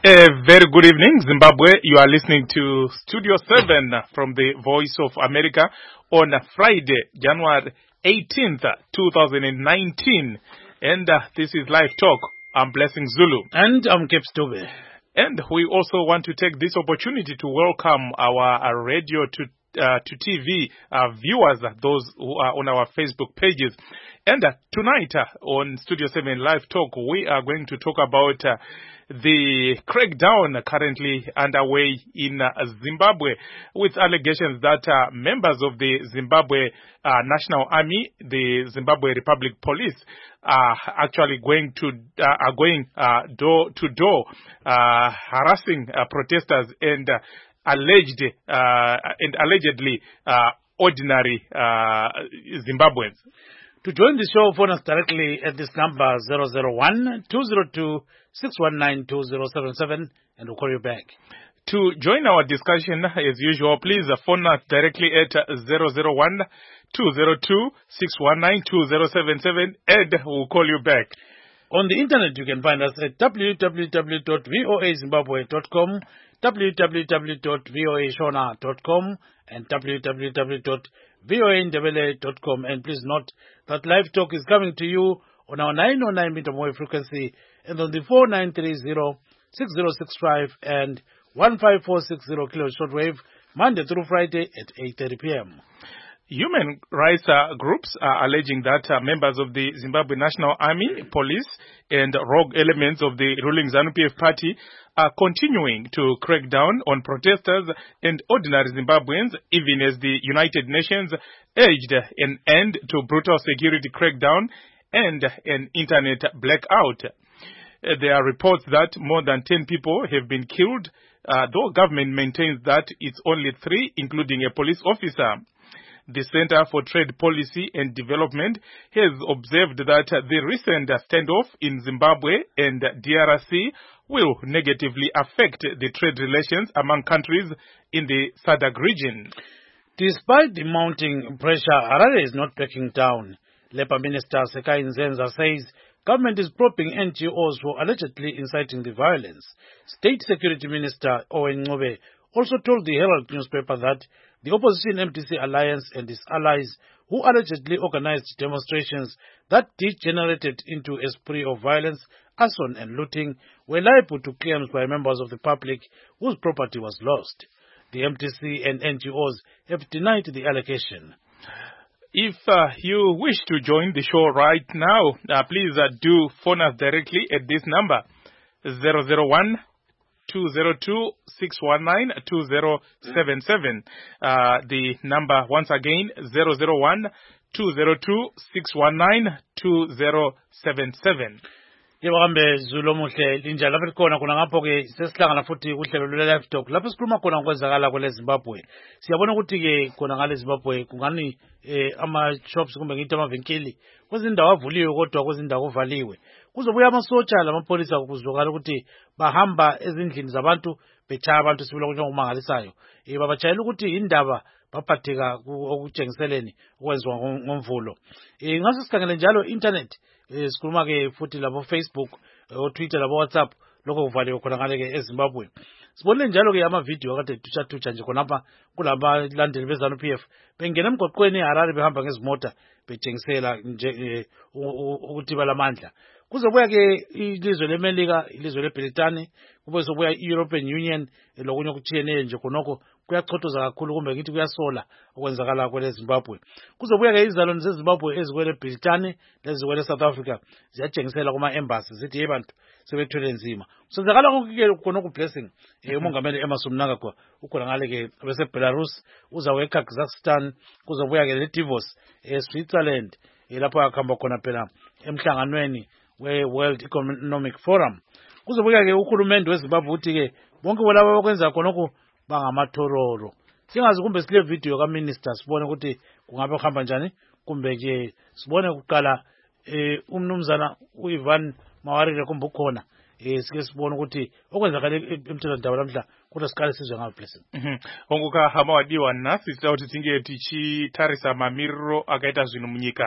A very good evening, Zimbabwe. You are listening to Studio 7 from the Voice of America on Friday, January 18th, 2019. And this is Live Talk. I'm Blessing Zulu. And I'm Cape Stube. And we also want to take this opportunity to welcome our radio to TV viewers, those who are on our Facebook pages. And tonight on Studio 7 Live Talk, we are going to talk about the crackdown currently underway in Zimbabwe, with allegations that members of the Zimbabwe National Army, the Zimbabwe Republic Police, are actually going door to door, harassing protesters and allegedly ordinary Zimbabweans. To join the show, phone us directly at this number 001-202-619-2077 and we'll call you back. To join our discussion, as usual, please phone us directly at 001-202-619-2077 and we'll call you back. On the internet, you can find us at www.voazimbabwe.com, www.voashona.com, and www.voandebele.com. And please note that Live Talk is coming to you on our 909 meter wave frequency and on the 4930, 6065 and 15460 kilo shortwave, Monday through Friday at 8:30 p.m. Human rights groups are alleging that members of the Zimbabwe National Army, police, and rogue elements of the ruling ZANU-PF party are continuing to crack down on protesters and ordinary Zimbabweans, even as the United Nations urged an end to brutal security crackdown and an internet blackout. There are reports that more than 10 people have been killed, though government maintains that it's only 3, including a police officer. The Center for Trade Policy and Development has observed that the recent standoff in Zimbabwe and DRC will negatively affect the trade relations among countries in the SADC region. Despite the mounting pressure, Harare is not backing down. Labour Minister Sekai Nzenza says government is probing NGOs for allegedly inciting the violence. State Security Minister Owen Ncube also told the Herald newspaper that the opposition MDC alliance and its allies who allegedly organized demonstrations that degenerated into a spree of violence, arson and looting were liable to claims by members of the public whose property was lost. The MDC and NGOs have denied the allegation. If you wish to join the show right now, please do phone us directly at this number, 001-202-619-2077. The number once again, 001-202-619-2077. Yebo kambe Zulu omuhle linjani lapha likhona khona ngapho ke sesihlangana futhi kuhlelo lwe-Live Talk lapho sikhuluma khona ngokwenzakala kwele Zimbabwe. Siyabona ukuthi ke khona ngale Zimbabwe kungani ama-shops kumbe ngithi amavinkili kwezindawo avuliwe kodwa kwezindawo kuvaliwe. Kuzobuya amasotsha lamapolisa kuzokala ukuthi bahamba ezindlini zabantu betshaya abantu sibula njengomangalisayo. Babatshayela ukuthi indaba baphatheka okutshengiseleni okwenziwa ngomvulo. Ngase sikhangele njalo internet sikhuluma ke futhi labo Facebook, Twitter labo WhatsApp lokho kuvaliwe khona ngale ke eZimbabwe. Sibone njalo ke ama video akade tucha nje khonapha kulaba landeli beZANU-PF bengena emgoqweni eHarare behamba ngezimota betshengisela nje ukuthi balamandla. Kuzobuya ke ilizwe leMelika, ilizwe leBritani, kube sobuya i-European Union lokunye okuthiyene nje khonokho kuyachothoza kakhulu kumbe ngithi kuyasola okwenzakala kwele Zimbabwe. Kuzobuya ke izalwane zeZimbabwe ezikwele Britani lezikwele South Africa ziyatshengisela kuma embassy zithi yebantu sebethwele nzima. Senzakala konke khonokho Blessing umongameli Emmerson Mnangagwa ukhona ngale ke bese Belarus uzawe eKazakhstan, kuzobuya ke leDavos eSwitzerland lapho akhamba khona phela emhlanganweni we-World Economic Forum. Kuzobuya ke uhulumende weZimbabwe uthi ke bonke labo abakwenza khonokho bangamathororo. Singazi kumbe sile video kaMinister sibone ukuthi kungabe kuhamba njani kumbe ke sibone kuqala umnumzana uIvan Mawarire kumbe ukhona sike sibone ukuthi okwenzakala emthethwandaba lamhla kodwa siqale sizwe ngayo Blessing. Ongoka hama wadiwa nasi sauti tinge tichi tarisa mamiriro akaita zvinhu munyika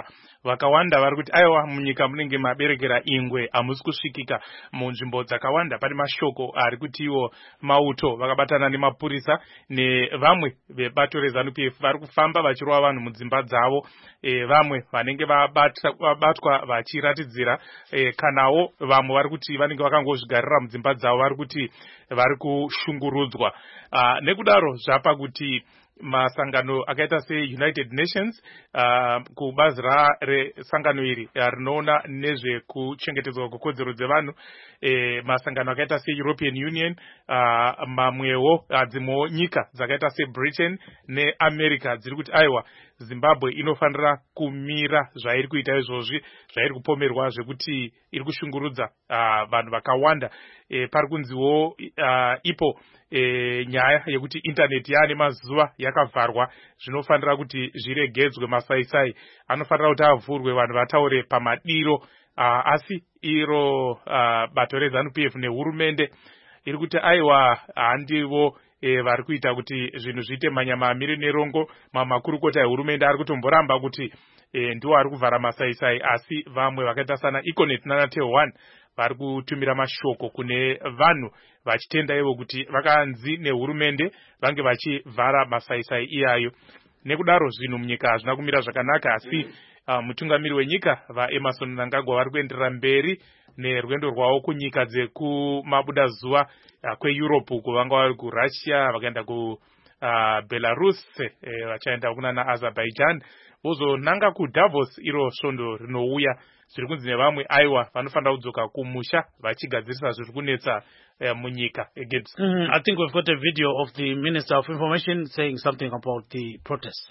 vakawanda vari kuti aiwa munyika munenge maberekera ingwe hamusi kusvikika munzvimbo dzakawanda. Pane mashoko ari kuti iwo mauto vakabatana nemapurisa nevamwe vebato reZANU-PF vari kufamba vachirova vanhu mudzimba dzavo, vamwe vanenge vabatwa vachiratidzira, kanawo vamwe vari kuti vanenge vakangozvigarira mudzimba dzavo vari kuti vari kushungurudzwa. Nekudaro zvapa kuti masangano akaita seUnited Nations kubazi resangano iri rinoona nezvekuchengetedzwa kwekodzero dzevanhu, masangano akaita seEuropean Union, mamwewo dzimwewo nyika dzakaita seBritain neAmerica dziri kuti aiwa Zimbabwe inofanira kumira zvairi kuita izvozvi, zvairi kupomerwa zvekuti iri kushungurudza vanhu vakawanda. Pari kunziwo ipo nyaya yekuti intaneti yaane mazuva yakavharwa, zvinofanira kuti zviregedzwe. Masaisai anofanira kuti avhurwe, vanhu vataure pamadiro, asi iro bato reZANU-PF nehurumende iri kuti aiwa handivo vari kuita kuti zvinhu zviite manyama amire nerongo. Mamakurukota ehurumende ari kutomboramba kuti ndiwo ari kuvhara masaisai, asi vamwe vakaita sana Econet naNate1 vari kutumira mashoko kune vanhu vachitenda ivo kuti vakanzi nehurumende vange vachivhara masaisai iyayo. Nekudaro zvinhu munyika hazvina kumira zvakanaka, asi mutungamiri wenyika vaEmerson Mnangagwa vari kuenderera mberi nerwendo rwavo kunyika dzekumabuda zuva kweEurope, kuvanga vari kuRussia, vakaenda kuBelarus, vachaenda kunana Azerbaijan, vozonanga kuDavos iro svondo rinouya. Zviri kunzi nevamwe aiwa vanofanira kudzoka kumusha vachigadzirisa zviri kunetsa munyika. I think we've got a video of the Minister of Information saying something about the protests.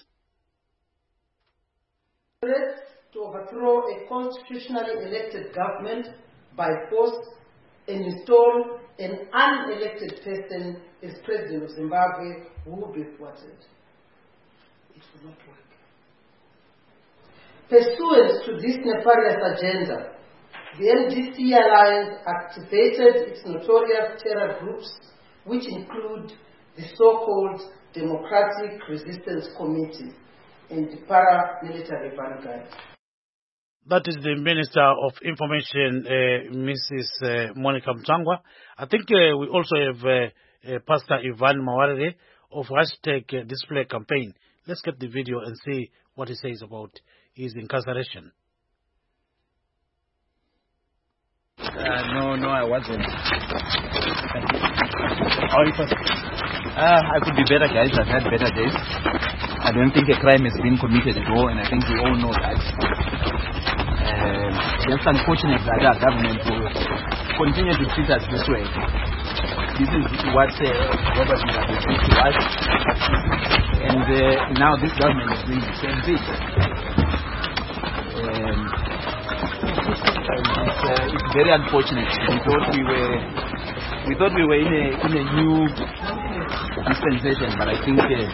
To overthrow a constitutionally elected government by force and install an unelected person as president of Zimbabwe will be thwarted. It will not work. Pursuant to this nefarious agenda, the MDC Alliance activated its notorious terror groups, which include the so-called Democratic Resistance Committee and the paramilitary vanguard. That is the Minister of Information, Mrs. Monica Mtangwa. I think we also have Pastor Ivan Mawarire of #Display Campaign. Let's get the video and see what he says about his incarceration. No, I wasn't. I could be better, guys. I've had better days. I don't think a crime has been committed at all, and I think we all know that. Just unfortunate that our government will continue to treat us this way. This is what Robert Mugabe said to us, and now this government is doing the same thing. It's very unfortunate. We thought we were in a new dispensation, but I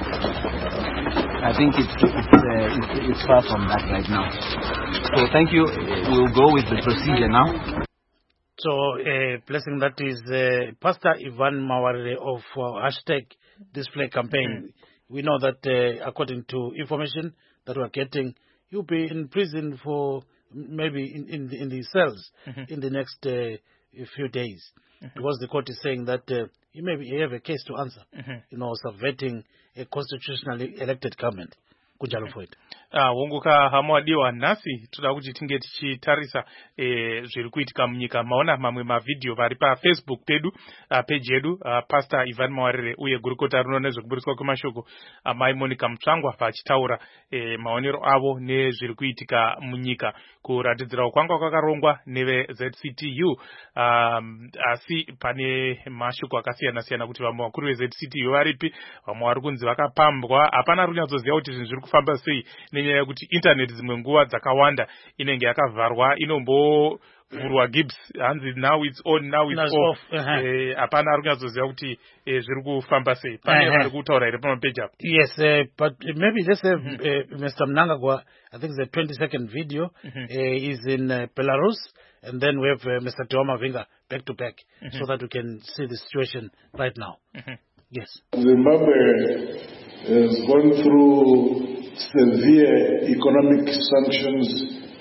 think it's far from that right now. So thank you. We'll go with the procedure now. So, blessing, that is Pastor Ivan Mawarire of #Display Campaign. We know that according to information that we're getting, you'll be in prison for maybe in the cells in the next few days, because the court is saying that you have a case to answer, subverting a constitutionally elected government. Wonguka hamwadiwa nasi toda kuti tinge tichitarisa zviri kuitika munyika. Maona mamwe mavideo vari paFacebook pedu, page yedu, Pastor Ivan Mawarire uye gurukota rinoona nezvekuburiswa kwemashoko Mai Monica Mtangwa vachitaura maonero avo nezviri kuitika munyika, kuratidzira kwanga kwakarongwa neveZCTU, asi pane mashoko akasiyana siyana kuti vamwe vakuru veZCTU varipi, vamwe vari kunzi vakapambwa. Hapana runyatsoziva kuti zvinhu zviri kufamba sei, nenyaya yekuti internet dzimwe nguva dzakawanda inenge yakavharwa, inombovhurwa Gibbs hanzi now it's on, now it's off. Hapana runyatsoziva kuti zviri kufamba sei. Pane vari kutaura here pamapeji apo. Yes, but maybe let's have Mr. Mnangagwa. I think the 20-second video is in Belarus, and then we have Mr. Teoma Vinga back to back, so that we can see the situation right now. Yes. Zimbabwe has gone through severe economic sanctions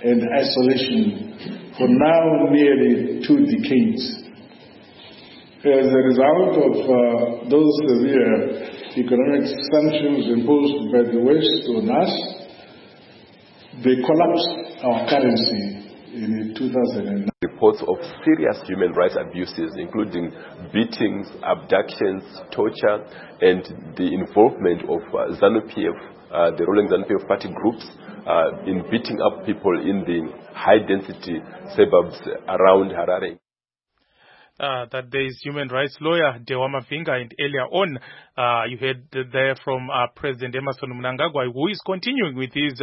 and isolation for now nearly 2 decades. As a result of those severe economic sanctions imposed by the West on us, they collapsed our currency in 2009. Reports of serious human rights abuses, including beatings, abductions, torture, and the involvement of ZANU-PF, the ruling ZANU-PF party groups, in beating up people in the high-density suburbs around Harare. That there is human rights lawyer Dewa Mavinga, and earlier on you heard there from President Emmerson Mnangagwa, who is continuing with his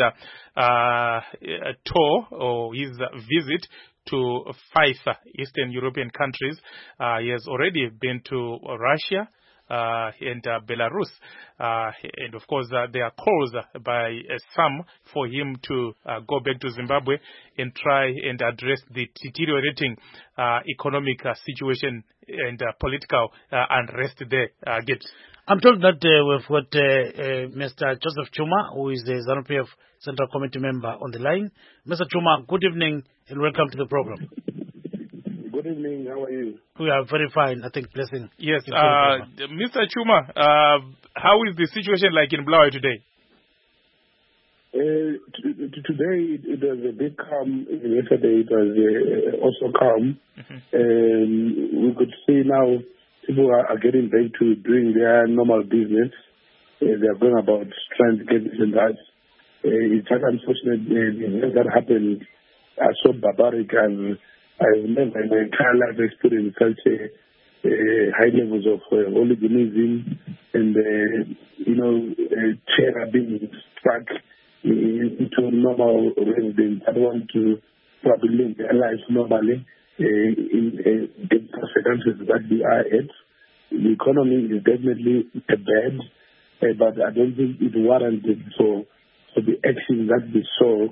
tour or his visit to 5 Eastern European countries. He has already been to Russia and Belarus, and of course there are calls by some for him to go back to Zimbabwe and try and address the deteriorating economic situation and political unrest there. I'm told that we've got Mr. Joseph Chuma, who is the ZANU-PF Central Committee member, on the line. Mr. Chuma, good evening and welcome to the program. Good evening. How are you? We are very fine, I think. Blessing. Yes. Mr. Chuma, how is the situation like in Bulawayo today? Today it was a bit calm. Yesterday it was also calm. We could see now people are getting back to doing their normal business. They are going about trying to get this and that. It's unfortunate the events that happened are so barbaric, and I've never in my entire life experienced such high levels of hooliganism and, terror being struck into normal residents that want to probably live their lives normally in the circumstances that we are at. The economy is definitely bad, but I don't think it warranted for the action that we saw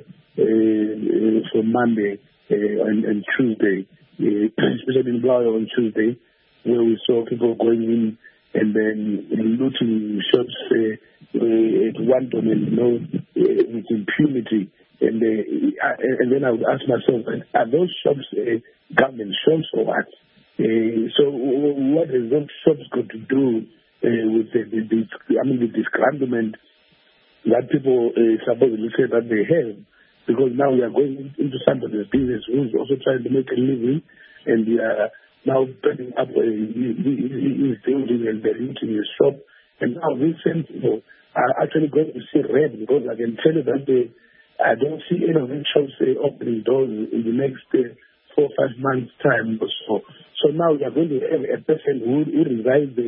for Monday and Tuesday, especially in Bulawayo on Tuesday, where we saw people going in and then looting shops at one domain, with impunity. And then I would ask myself, are those shops government shops or what? So what has those shops got to do with the disgruntlement that people supposedly say that they have? Because now we are going into somebody's business who's also trying to make a living, and we are now burning up his building and they're looting his shop. And now these same people are actually going to see red, because I can tell you that I don't see any of these shops opening doors in the next 4 or 5 months' time or so. So now we are going to have a person who resides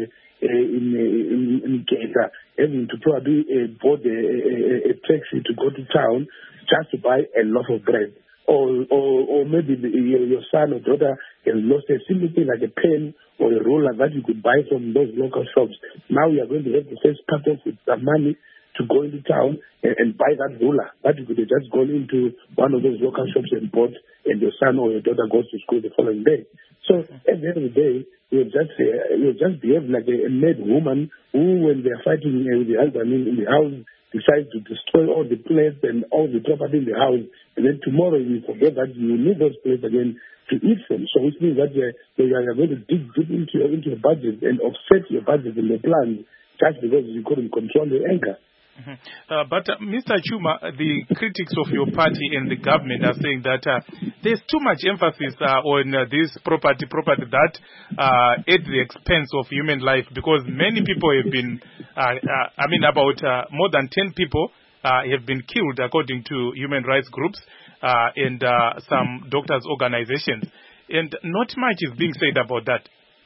in Kenya having to probably board a taxi to go to town just to buy a loaf of bread. Or maybe your son or daughter has lost a simple thing like a pen or a ruler that you could buy from those local shops. Now we are going to have to first cut off with some money to go into town and buy that ruler that you could have just gone into one of those local shops and bought, and your son or your daughter goes to school the following day. So at the end of the day, you just behave like a mad woman who, when they are fighting with the husband in the house, decides to destroy all the plates and all the property in the house, and then tomorrow you forget that you need those plates again to eat them. So which means that you are going to dig deep into your budget and offset your budget in the plan just because you couldn't control your anger. But Mr. Chuma, the critics of your party and the government are saying that there's too much emphasis on this property that at the expense of human life, because many people have been, about more than 10 people have been killed according to human rights groups and some doctors' organizations. And not much is being said about that.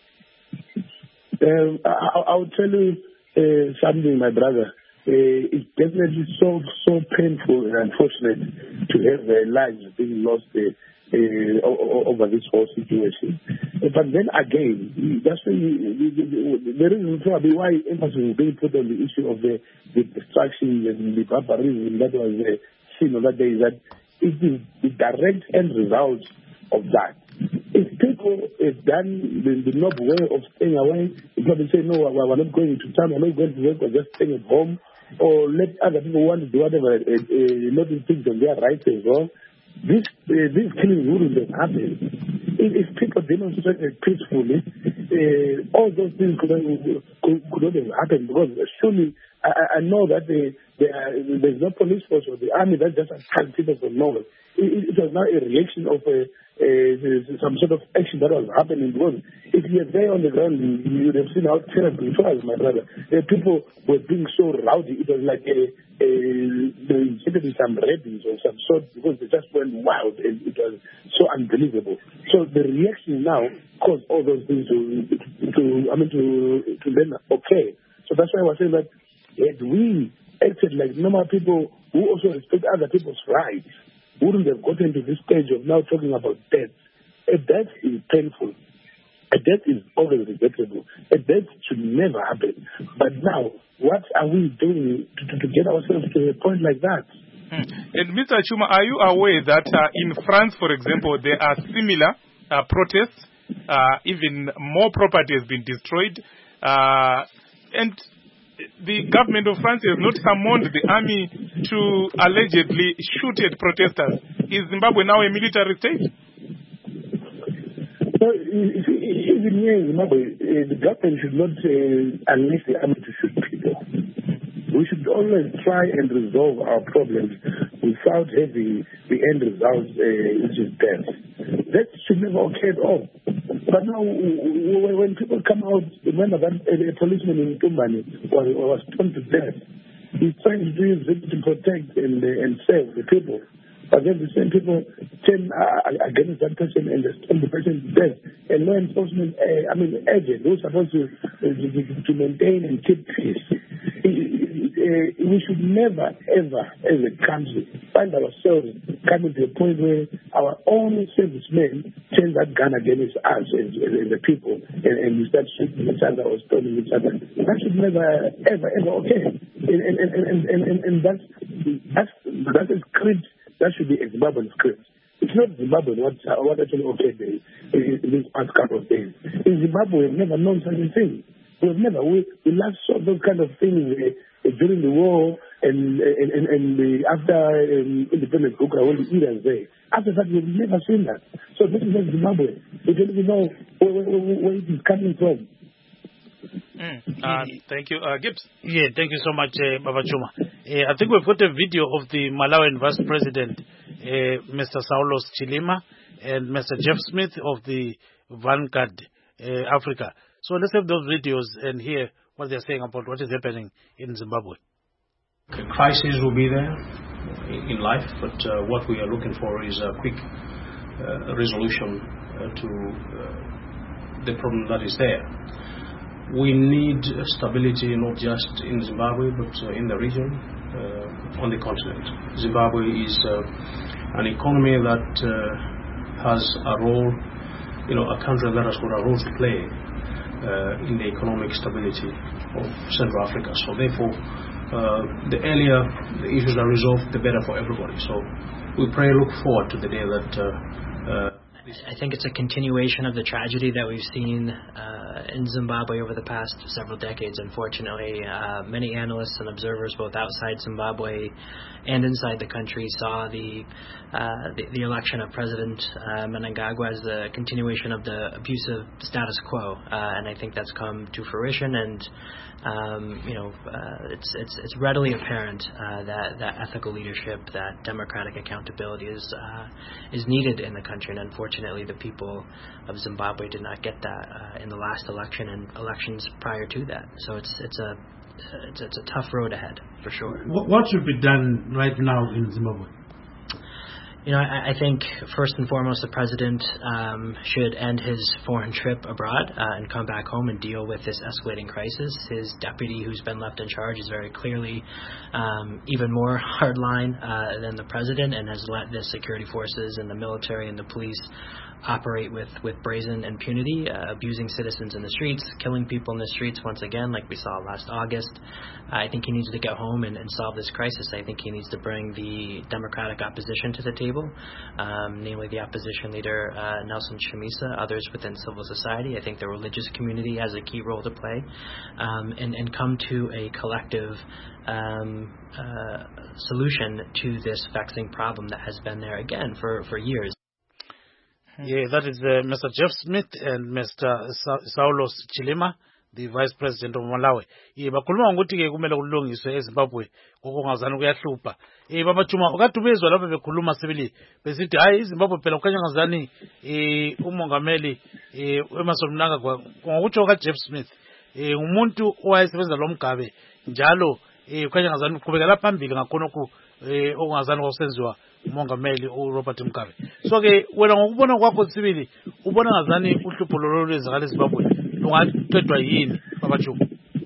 I'll tell you something, my brother. It's definitely so painful and unfortunate to have lives being lost over this whole situation. But then again, that's the reason probably why emphasis is being put on the issue of the destruction and the barbarism that was seen on that day, is that it is the direct end result of that. If people have done the noble way of staying away, if people say, no, we're not going to town, we're not going to work, we're just staying at home, or let other people want to do whatever, not think that they are right as well, these killings wouldn't have happened. If people demonstrated peacefully, all those things could not have happened, because surely I know that there's no police force or the army that just attacked people from nowhere. It was not a reaction of some sort of action that was happening, because if you were there on the ground, you would have seen how terrible it was, my brother. People were being so rowdy. It was like they injected some rabies or some sort, because they just went wild, and it was so unbelievable. So the reaction now caused all those things to then okay. So that's why I was saying that had we acted like normal people who also respect other people's rights, wouldn't have gotten to this stage of now talking about death. A death is painful. A death is always regrettable. A death should never happen. But now, what are we doing to get ourselves to a point like that? And Mr. Chuma, are you aware that in France, for example, there are similar protests? Even more property has been destroyed. And the government of France has not summoned the army to allegedly shoot at protesters. Is Zimbabwe now a military state? So, even here in Zimbabwe, the government should not unleash the army to shoot people. We should always try and resolve our problems without having the end result, which is death. That should never occur at all. But now, when people come out, remember that a policeman in Tumbani was stoned to death. He's trying to do his bit to protect and save the people. But then the same people turn against that person and stone the person to death. And law enforcement, agent who's supposed to maintain and keep peace. We should never, ever, as a country, find ourselves coming to a point where our own servicemen turn that gun against us as the people, and we start shooting each other or stoning each other. That should never, ever, ever occur. And that's a script that should be a Zimbabwean script. It's not Zimbabwean what actually occurred in these past couple of days. In Zimbabwe, we've never known such a thing. We last saw those kind of things during the war and after independence, when the Irans there. After that, we've never seen that. So this is not Zimbabwe. We don't even know where it is coming from. Thank you. Gibbs? Yeah, thank you so much, Baba Chuma. I think we've got a video of the Malawian Vice President, Mr. Saulos Chilima, and Mr. Jeff Smith of the Vanguard Africa. So let's have those videos and hear what they're saying about what is happening in Zimbabwe. Crises will be there in life, but what we are looking for is a quick resolution to the problem that is there. We need stability not just in Zimbabwe, but in the region, on the continent. Zimbabwe is an economy that has a role, a country that has got a role to play in the economic stability of Central Africa. So therefore, the earlier the issues are resolved, the better for everybody. So we look forward to the day that I think it's a continuation of the tragedy that we've seen in Zimbabwe over the past several decades, unfortunately. Many analysts and observers, both outside Zimbabwe and inside the country, saw the election of President Mnangagwa as the continuation of the abusive status quo, and I think that's come to fruition. And it's readily apparent that ethical leadership, that democratic accountability is needed in the country, and unfortunately the people of Zimbabwe did not get that in the last election and elections prior to that. So it's a tough road ahead for sure. What should be done right now in Zimbabwe? I think first and foremost the president should end his foreign trip abroad and come back home and deal with this escalating crisis. His deputy, who's been left in charge, is very clearly even more hardline than the president, and has let the security forces and the military and the police operate with brazen impunity, abusing citizens in the streets, killing people in the streets once again, like we saw last August. I think he needs to go home and solve this crisis. I think he needs to bring the democratic opposition to the table, namely the opposition leader Nelson Chamisa, others within civil society. I think the religious community has a key role to play, and come to a collective solution to this vexing problem that has been there again for years. Yeah, that is Mr. Jeff Smith and Mr. Saulos Chilima, the Vice President of Malawi. Bakhuluma ngokuthi ke kumele kulungiswe eZimbabwe kokungazani kuyahlupha. Baba Chuma ukathi bezwa lapho bekhuluma sibili besithi hayi iZimbabwe phela kukhanya ngazani umongameli Emmerson Mnangagwa ngokutsho ka Jeff Smith umuntu owayesebenza lo mgabe njalo kukhanya ngazani uqhubekela phambili ngakhona okungazani kwakusenziwa umongameli uRobert Mugabe. So ke wena ngokubona kwakho sibili ubona ngazani uhlupho lolu lwezakala eZimbabwe lungaqedwa yini Baba Chuma?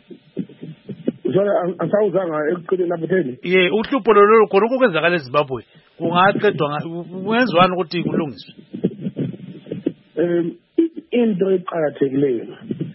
Asawuzanga ekuqineni lapho theni? Uhlupho lolu khona okwenzakala eZimbabwe kungaqedwa kungenzwani ukuthi kulungiswe? Into eqhakathekileyo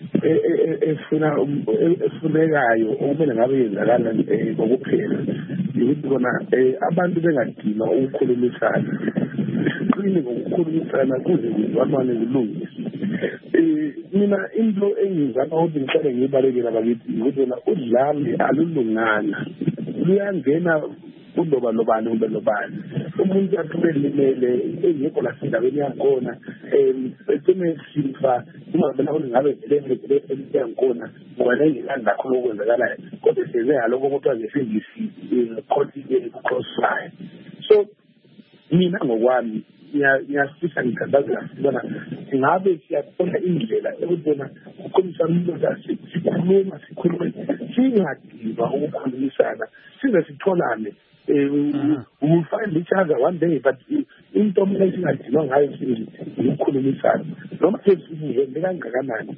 efunekayo okumele ngabe yenzakala ngokuphela ukuthi bona abantu bengadinwa ukukhulumisana siqine ngokukhulumisana kuze kuzwanwane kulungiswe. Mina into engizama ukuthi ngihlale ngiyibalekela bakithi ukuthi bona udlame alulungana luyangena kuloba lobani kumbe lobani umuntu athubelimele engekho la sendaweni yakhona ecime sifa uma bona ngabe vele yakhona ngoba nengilanda khona okwenzakalayo kodwa size haloko ukuthi azifindisi iqothile crossfire. So mina ngokwami ngiyasifisa ngikhathazela sibona singabe siyathola indlela ekubona ukukhulumisana sikhulume singadinwa ukukhulumisana size sitholane. We'll find each other one day, but in domination I don't have ukukhulumisana noma sesivuze kangakanani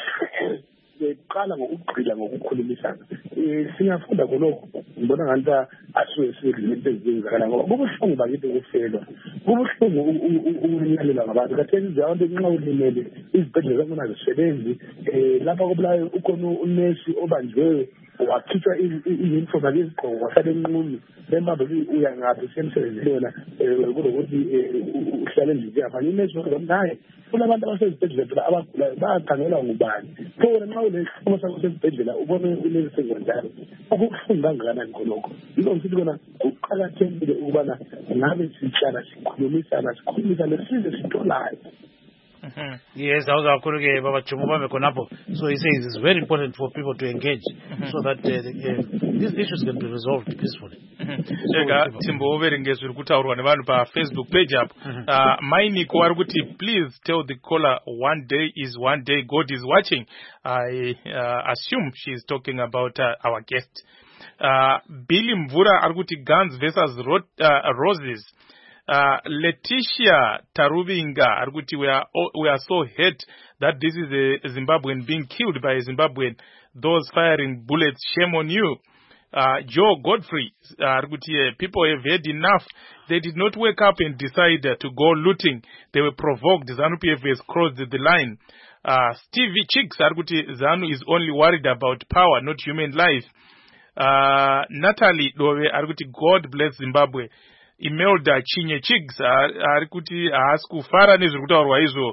beqala ngokugqila ngokukhulumisana singafunda khonokho ngibona ngathi asuke sizinto ezenzakala ngoba kubuhlungu bakithi ukufelwa kubuhlungu ukunyalela ngabantu katheni abantu nxa ulimele izibhedlela zakho zisebenzi lapha kobulayo ukhona unesi obanjwe wakhitshwa i-uniform akizigqoko wahlala enqunu bembabe uyangaphi semsebenzini wena kulokuthi uhlale endlini yafana inesi naye kunabantu abasezibhedlela abagulayo bayakhangelwa ngubani so wena nxa unesimo sakho sesibhedlela ubone unesi senjalo akubuhlungu kangakanani khonokho yilo ngithi kona kuqakathekile ukubana ngabe sihlala sikhulumisana size sitholane. Yes, I was going Baba Chumubame Konapo. So he says it's very important for people to engage so that these issues can be resolved peacefully. Timbo overengezwe kutaurwa nevanhu pa Facebook page up. Mainiko arikuti please tell the caller one day is one day God is watching. I assume she is talking about our guest. Billy Mvura arikuti guns versus roses. Letitia Tarubinga arguti we are so hurt that this is a Zimbabwean being killed by a Zimbabwean, those firing bullets, shame on you. Joe Godfrey arguti people have had enough. They did not wake up and decide to go looting. They were provoked. ZANU-PF has crossed the line. Stevie Chicks arguti ZANU is only worried about power, not human life. Natalie Dove arguti God bless Zimbabwe. Imelda Chinye Chigs arikuti askufara nezviri kutaurwa izvo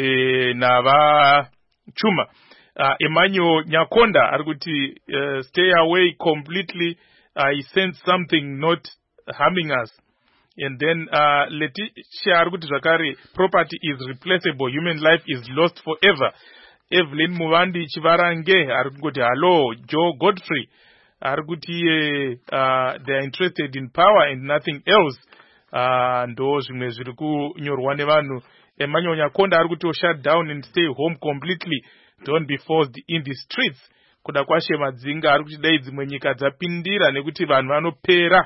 nava Chuma. Emmanuel Nyakonda arikuti stay away completely. I sense something not harming us. And then Letitia arikuti zvakare property is replaceable, human life is lost forever. Evelyn Muvandi Chivarange arikuti hello. Joe Godfrey arguti they are interested in power and nothing else. Ndo zvimwe zviri kunyorwa nevanhu. Emmanuel Nyakonda arguti shut down and stay home completely, don't be forced in the streets. Kuda kwashe madzinga arikuti dai dzimwe nyika dzapindira nekuti vanhu vanopera.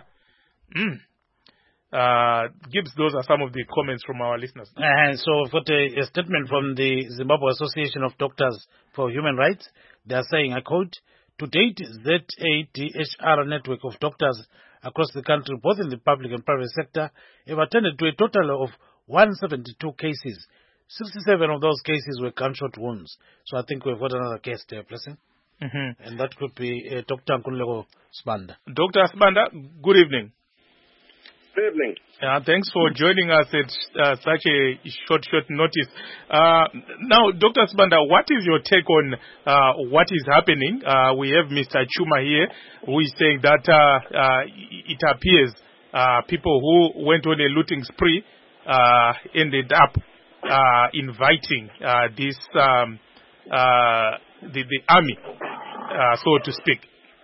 Gibbs, those are some of the comments from our listeners. And so we've got a statement from the Zimbabwe Association of Doctors for Human Rights. They are saying, I quote, to date, ZADHR network of doctors across the country, both in the public and private sector, have attended to a total of 172 cases 67 of those cases were gunshot wounds. So I think we've got another case there, Blessing. And that could be Dr. Nkululeko Sibanda. Dr. Sibanda, good evening. Good evening. Thanks for joining us at such a short notice. Now, Dr. Sibanda, what is your take on what is happening? We have Mr. Chuma here, who is saying that it appears people who went on a looting spree ended up inviting this the army, so to speak.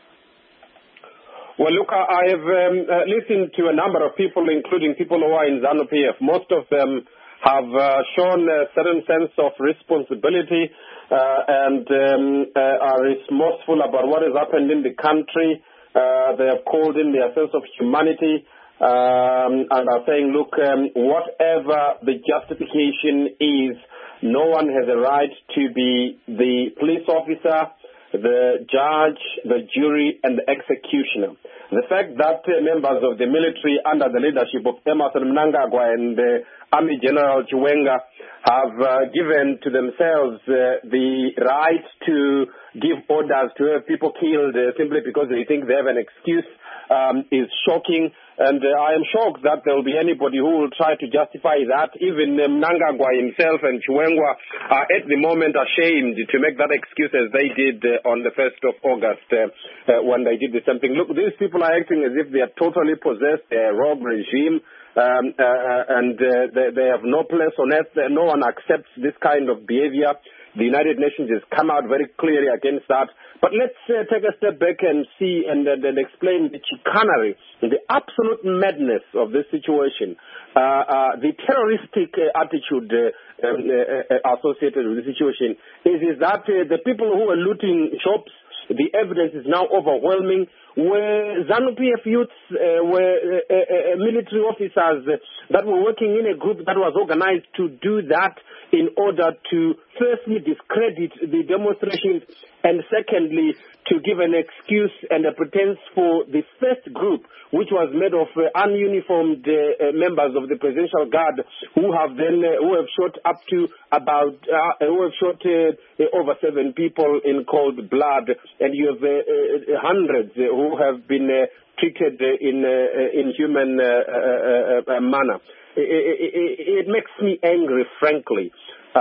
Well, look, I have listened to a number of people, including people who are in ZANU-PF. Most of them have shown a certain sense of responsibility and are remorseful about what has happened in the country. They have called in their sense of humanity and are saying, look, whatever the justification is, no one has a right to be the police officer, the judge, the jury, and the executioner. The fact that members of the military under the leadership of Emmerson Mnangagwa and Army General Chiwenga have given to themselves the right to give orders to have people killed simply because they think they have an excuse is shocking. And I am shocked that there will be anybody who will try to justify that. Even Mnangagwa himself and Chiwenga are at the moment ashamed to make that excuse as they did on the 1st of August when they did the same thing. Look, these people are acting as if they are totally possessed, a rogue regime, and they have no place on earth. No one accepts this kind of behavior. The United Nations has come out very clearly against that. But let's take a step back and see and explain the chicanery, the absolute madness of this situation, the terroristic attitude associated with the situation is that the people who are looting shops, the evidence is now overwhelming, where ZANU-PF youths were military officers that were working in a group that was organized to do that in order to firstly discredit the demonstrations and secondly to give an excuse and a pretense for the first group, which was made of ununiformed members of the Presidential Guard who have shot up to about over 7 people in cold blood, and you have hundreds who have been treated in inhuman manner. It makes me angry, frankly,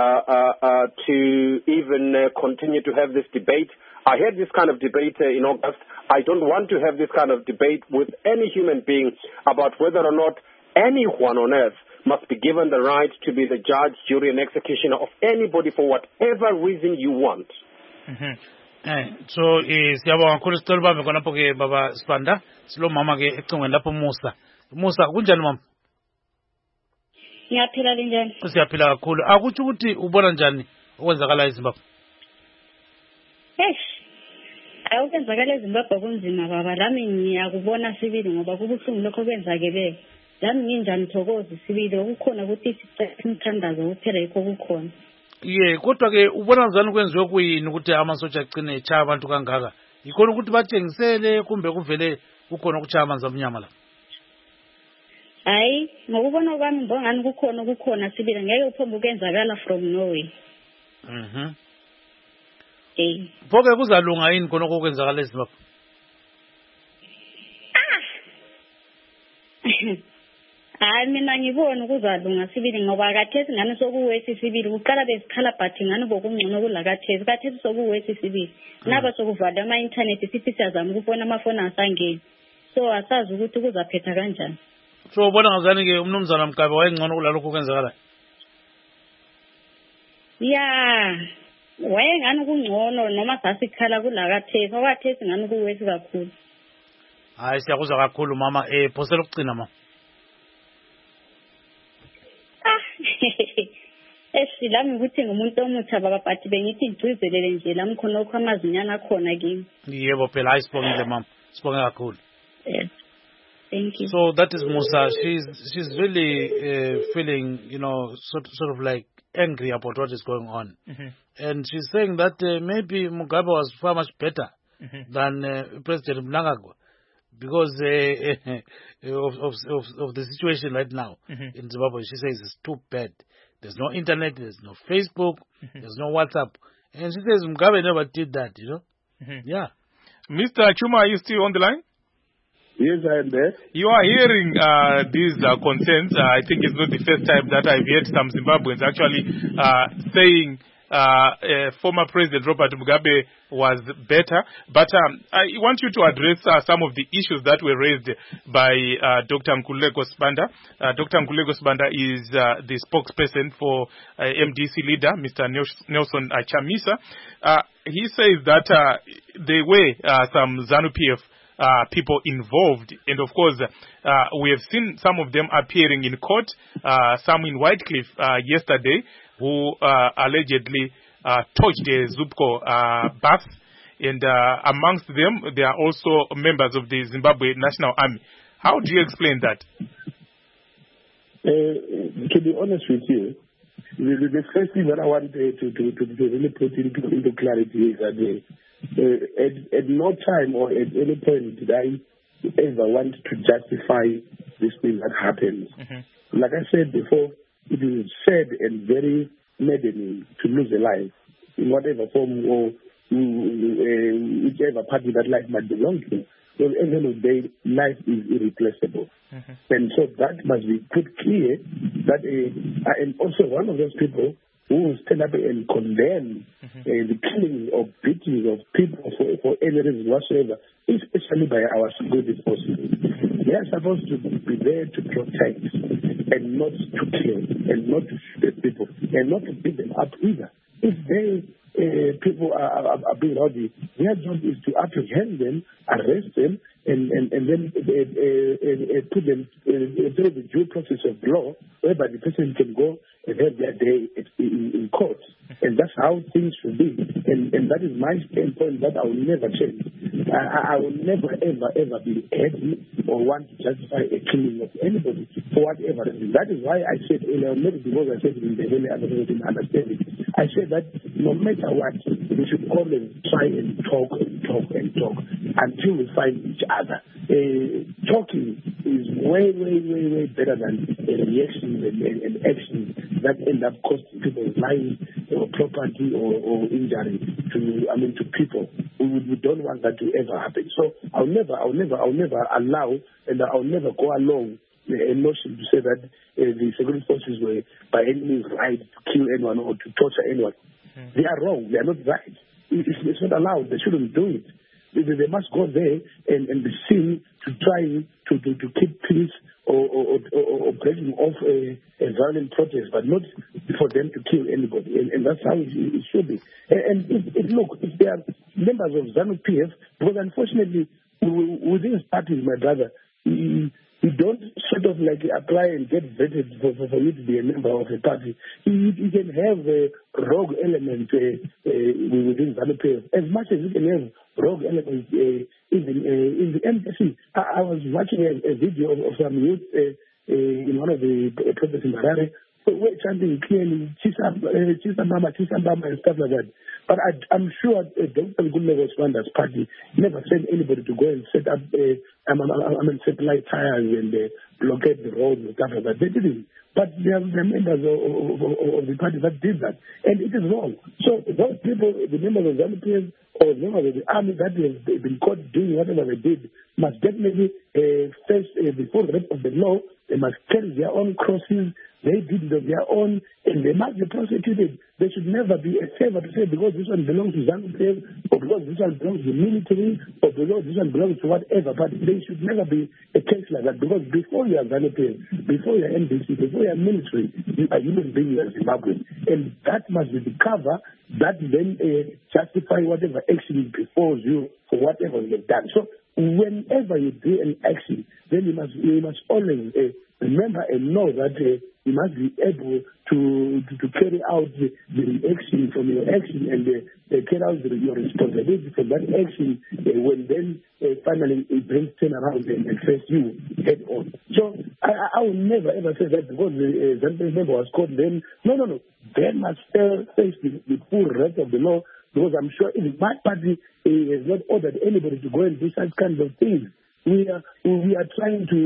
to even continue to have this debate. I had this kind of debate in August. I don't want to have this kind of debate with any human being about whether or not anyone on earth must be given the right to be the judge, jury, and executioner of anybody for whatever reason you want. So siyabonga kakhulu sicela ubambe khonapho ke baba Sibanda silo mama ke ecingweni lapho Musa kunjani mama? Ngiyaphila linjani? Siyaphila kakhulu. Akuthi ukuthi ubona njani okwenzakala eZimbabwe? Okwenzakala eZimbabwe kunzima baba, lami ngiyakubona sibili ngoba kubuhlungu lokho kwenzakeleyo. Lami nginjani Thokozi sibili ukukhona ukuthi simthandazo kuphela yikho kukhona. Kodwa ke ubona njani kwenziwe kuyini ukuthi amasotsha agcine echaya abantu kangaka? Yikhona ukuthi bathengisele kumbe kuvele kukhona ukuchaya amanzi amnyama la? Hayi, ngokubona kwami ngibongani kukhona sibili ngeke uphombe ukenzakala from nowhere. Phoke kuzalunga yini khona okwenzakala eZimbabwe? Hayi mina ngibona kuzalunga sibili ngoba kathesi ngani sokuwesi sibili uqala besikhala but ngani bokungcono kathesi sokuwesi sibili. Naba sokuvala ama internet sithi siyazama ukubona amafoni asangeni. So asazi ukuthi kuzaphetha kanjani. So ubona ngazani ke umnumzana Mkabe wayengcono kulalokho kwenzakala? Wayengani kungcono noma sasikhala kulakathesi okathesi ngani kuwesi kakhulu. Hayi siyakuzwa kakhulu mama phosela ukucina mama. Lami ukuthi ngumuntu omutsha baba but bengithi ngigcizelele nje lami khona okho amazinyana akhona kimi. Yebo phela ayisibongile mama. Sibonge kakhulu. Thank you. So that is Musa. She's really feeling, sort of like angry about what is going on. And she's saying that maybe Mugabe was far much better than President Mnangagwa because of the situation right now in Zimbabwe. She says it's too bad. There's no internet, there's no Facebook, there's no WhatsApp. And she says Mugabe never did that, Yeah. Mr. Chuma, are you still on the line? Yes, I am there. You are hearing these concerns. I think it's not the first time that I've heard some Zimbabweans actually saying former President Robert Mugabe was better. But I want you to address some of the issues that were raised by Dr. Nkululeko Sibanda. Dr. Nkululeko Sibanda is the spokesperson for MDC leader, Mr. Nelson Chamisa. He says that there were some ZANU-PF people involved, and of course we have seen some of them appearing in court, some in Whitecliffe yesterday, who allegedly touched a Zupco bus, and amongst them there are also members of the Zimbabwe National Army. How do you explain that? To be honest with you, the first thing that I want to really put into clarity is that at no time or at any point did I ever want to justify this thing that happens. Like I said before, it is sad and very maddening to lose a life in whatever form or whichever party that life might belong to. Because at the end of the day, life is irreplaceable. And so that must be put clear that I am also one of those people who will stand up and condemn the killing of beatings of people for any reason whatsoever, especially by our security forces. They are supposed to be there to protect and not to kill and not to shoot at people and not to beat them up either. If people are being rowdy, their job is to apprehend them, arrest them, and then put them through the due process of law, whereby the person can go and have their day in court. And that's how things should be. And that is my standpoint that I will never change. I will never, ever be happy or want to justify a killing of anybody for whatever reason. That is why I said earlier, maybe because I said it in the early didn't understand it. I said that no matter what, we should always try and talk until we find each other. Talking is way better than reactions and actions that end up costing people's lives or property or injury to people. We don't want that to ever happen. So I'll never allow, and I'll never go along a notion to say that the security forces were by any means right to kill anyone or to torture anyone. They are wrong. They are not right. It's not allowed. They shouldn't do it. They must go there and be seen to try to keep peace or breaking off a violent protest, but not for them to kill anybody. And that's how it should be. And if there are members of ZANU-PF, because unfortunately within his parties, my brother, you don't sort of like apply and get vetted for you to be a member of a party. You can have a rogue element within ZANU-PF, as much as you can have rogue elements even in the MDC. I was watching a video of some youth in one of the protests in Harare, we're chanting clearly, Chisa Mama, and stuff like that. But I'm sure Dr. Nkululeko Sibanda's party never sent anybody to go and set up satellite tires and blockade the roads and stuff like that. They didn't. But there are members of the party that did that. And it is wrong. So those people, the members of ZANU-PF or members of the army that have been caught doing whatever they did, must definitely face the full rest of the law. They must carry their own crosses. They did their own, and they must be prosecuted. There should never be a favor to say because this one belongs to ZANU-PF, or because this one belongs to the military, or because this one belongs to whatever. But there should never be a case like that, because before you are ZANU-PF, before you are NDC, before you are military, you are human beings, you are Zimbabwean. And that must be the cover that then justify whatever action befalls you for whatever you have done. So whenever you do an action, then you must always remember and know that you must be able to carry out the reaction from your action and carry out your responsibility for that action when then finally it brings turn around and face you head on. So I will never ever say that because the ZANU-PF member was caught then. No. They must face the full rest of the law, because I'm sure if my party has not ordered anybody to go and do such kinds of things. We are trying to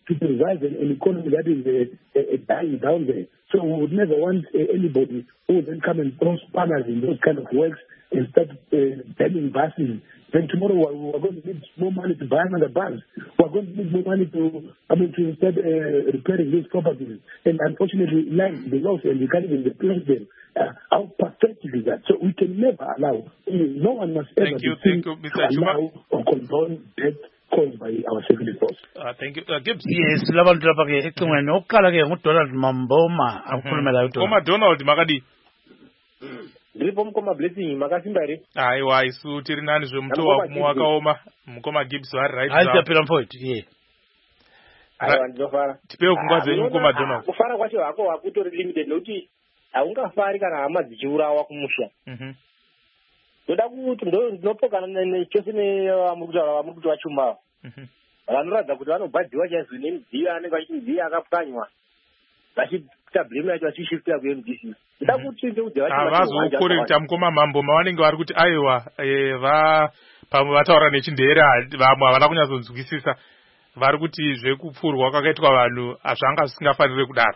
to revive an economy that is dying down there. So we would never want anybody who would then come and throw spanners in those kind of works and start banning buses. Then tomorrow we're going to need more money to buy another bus. We're going to need more money to start repairing these properties. And unfortunately, land belongs and we can't even replace them. How pathetic is that? So we can never allow. No one must ever allow or condone death caused by our security force. Thank you. Gibbs. Yes, labantu lapha ke ecingweni oqala ke nguDonald Mamboma akhuluma la uDonald. Uma Donald makadi. Ndiripo mukoma blessing makasimbari. Aiwa isu tiri nani zvomutova kumwakaoma mukoma Gibbs vari right. Aisapira mfoiti. Yeah. Aiwa ndinofara. Tipeo kungwa zvenyu mukoma Donald. Kufara kwacho hako hakutori limited nokuti haungafari kana hama dzichiurawa kumusha. Ndoda kuti ndinopokana nechose nevamuri kuti vachuma vanoratidza kuti vanobhadhiwa chaizvo nemidziyo anenge vachimidziyo akapwanywa vachiita blame yacho vachishiftira kuMDC. Ndoda kuti ndeudzwe vazokorekta mukoma Mamboma vanenge vari kuti aiwa pamwe vataura nechindere vamwe havana kunyatsonzwisisa vari kuti zvekupfurwa kwakaitwa vanhu zvanga zvisingafaniri kudaro.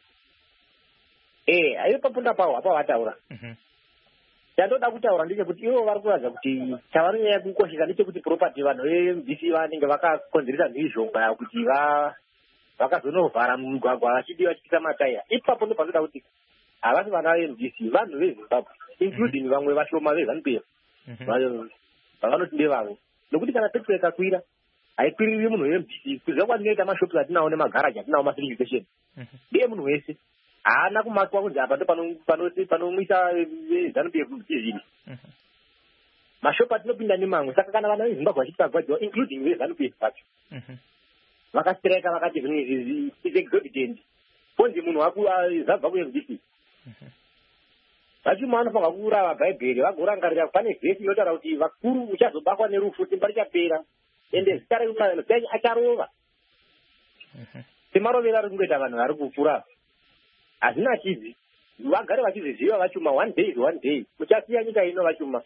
Aiyo papunda pawo apa vataura. Chandoda kutaura ndechekuti ivo vari kuratidza kuti chavanonyanya kukoshesa ndechekuti property vanhu veMDC vanenge vakakonzeresa mhizhonga kuti vakazonovhara mumugwagwa vachiisa mataya. Ipapo ndopanoda kuti havasi vana veMDC vanhu veZimbabwe including vamwe vashoma veZANU-PF vavanoti ndevavo. Nokuti kana petrol ikakwira haikwiriri munhu weMDC kuziva kwandinoita mashops atinawo nemagaraji atinawo mafilling station ndiye munhu wese haana kumatwa kunzi apa panomwisa ZANU-PF zvini. Mashopu atinopinda nemamwe saka kana vana veZimbabwe vachiti vagwadhiwa including veZANU-PF vacho vakastireka vakati zvinhu izvi is exorbitant konzi munhu zabva kuMDC vachima vanofanirwa kuurava bhaibheri vagorangarira pane vhesi inotaura kuti vakuru uchazobakwa nerufu simba richapera ende zita remupenyu acharova semarovero ari kungoita vanhu vari kupfura hazvina chidzi vagare vachizviziva vachuma one day muchasiya nyika ino vachuma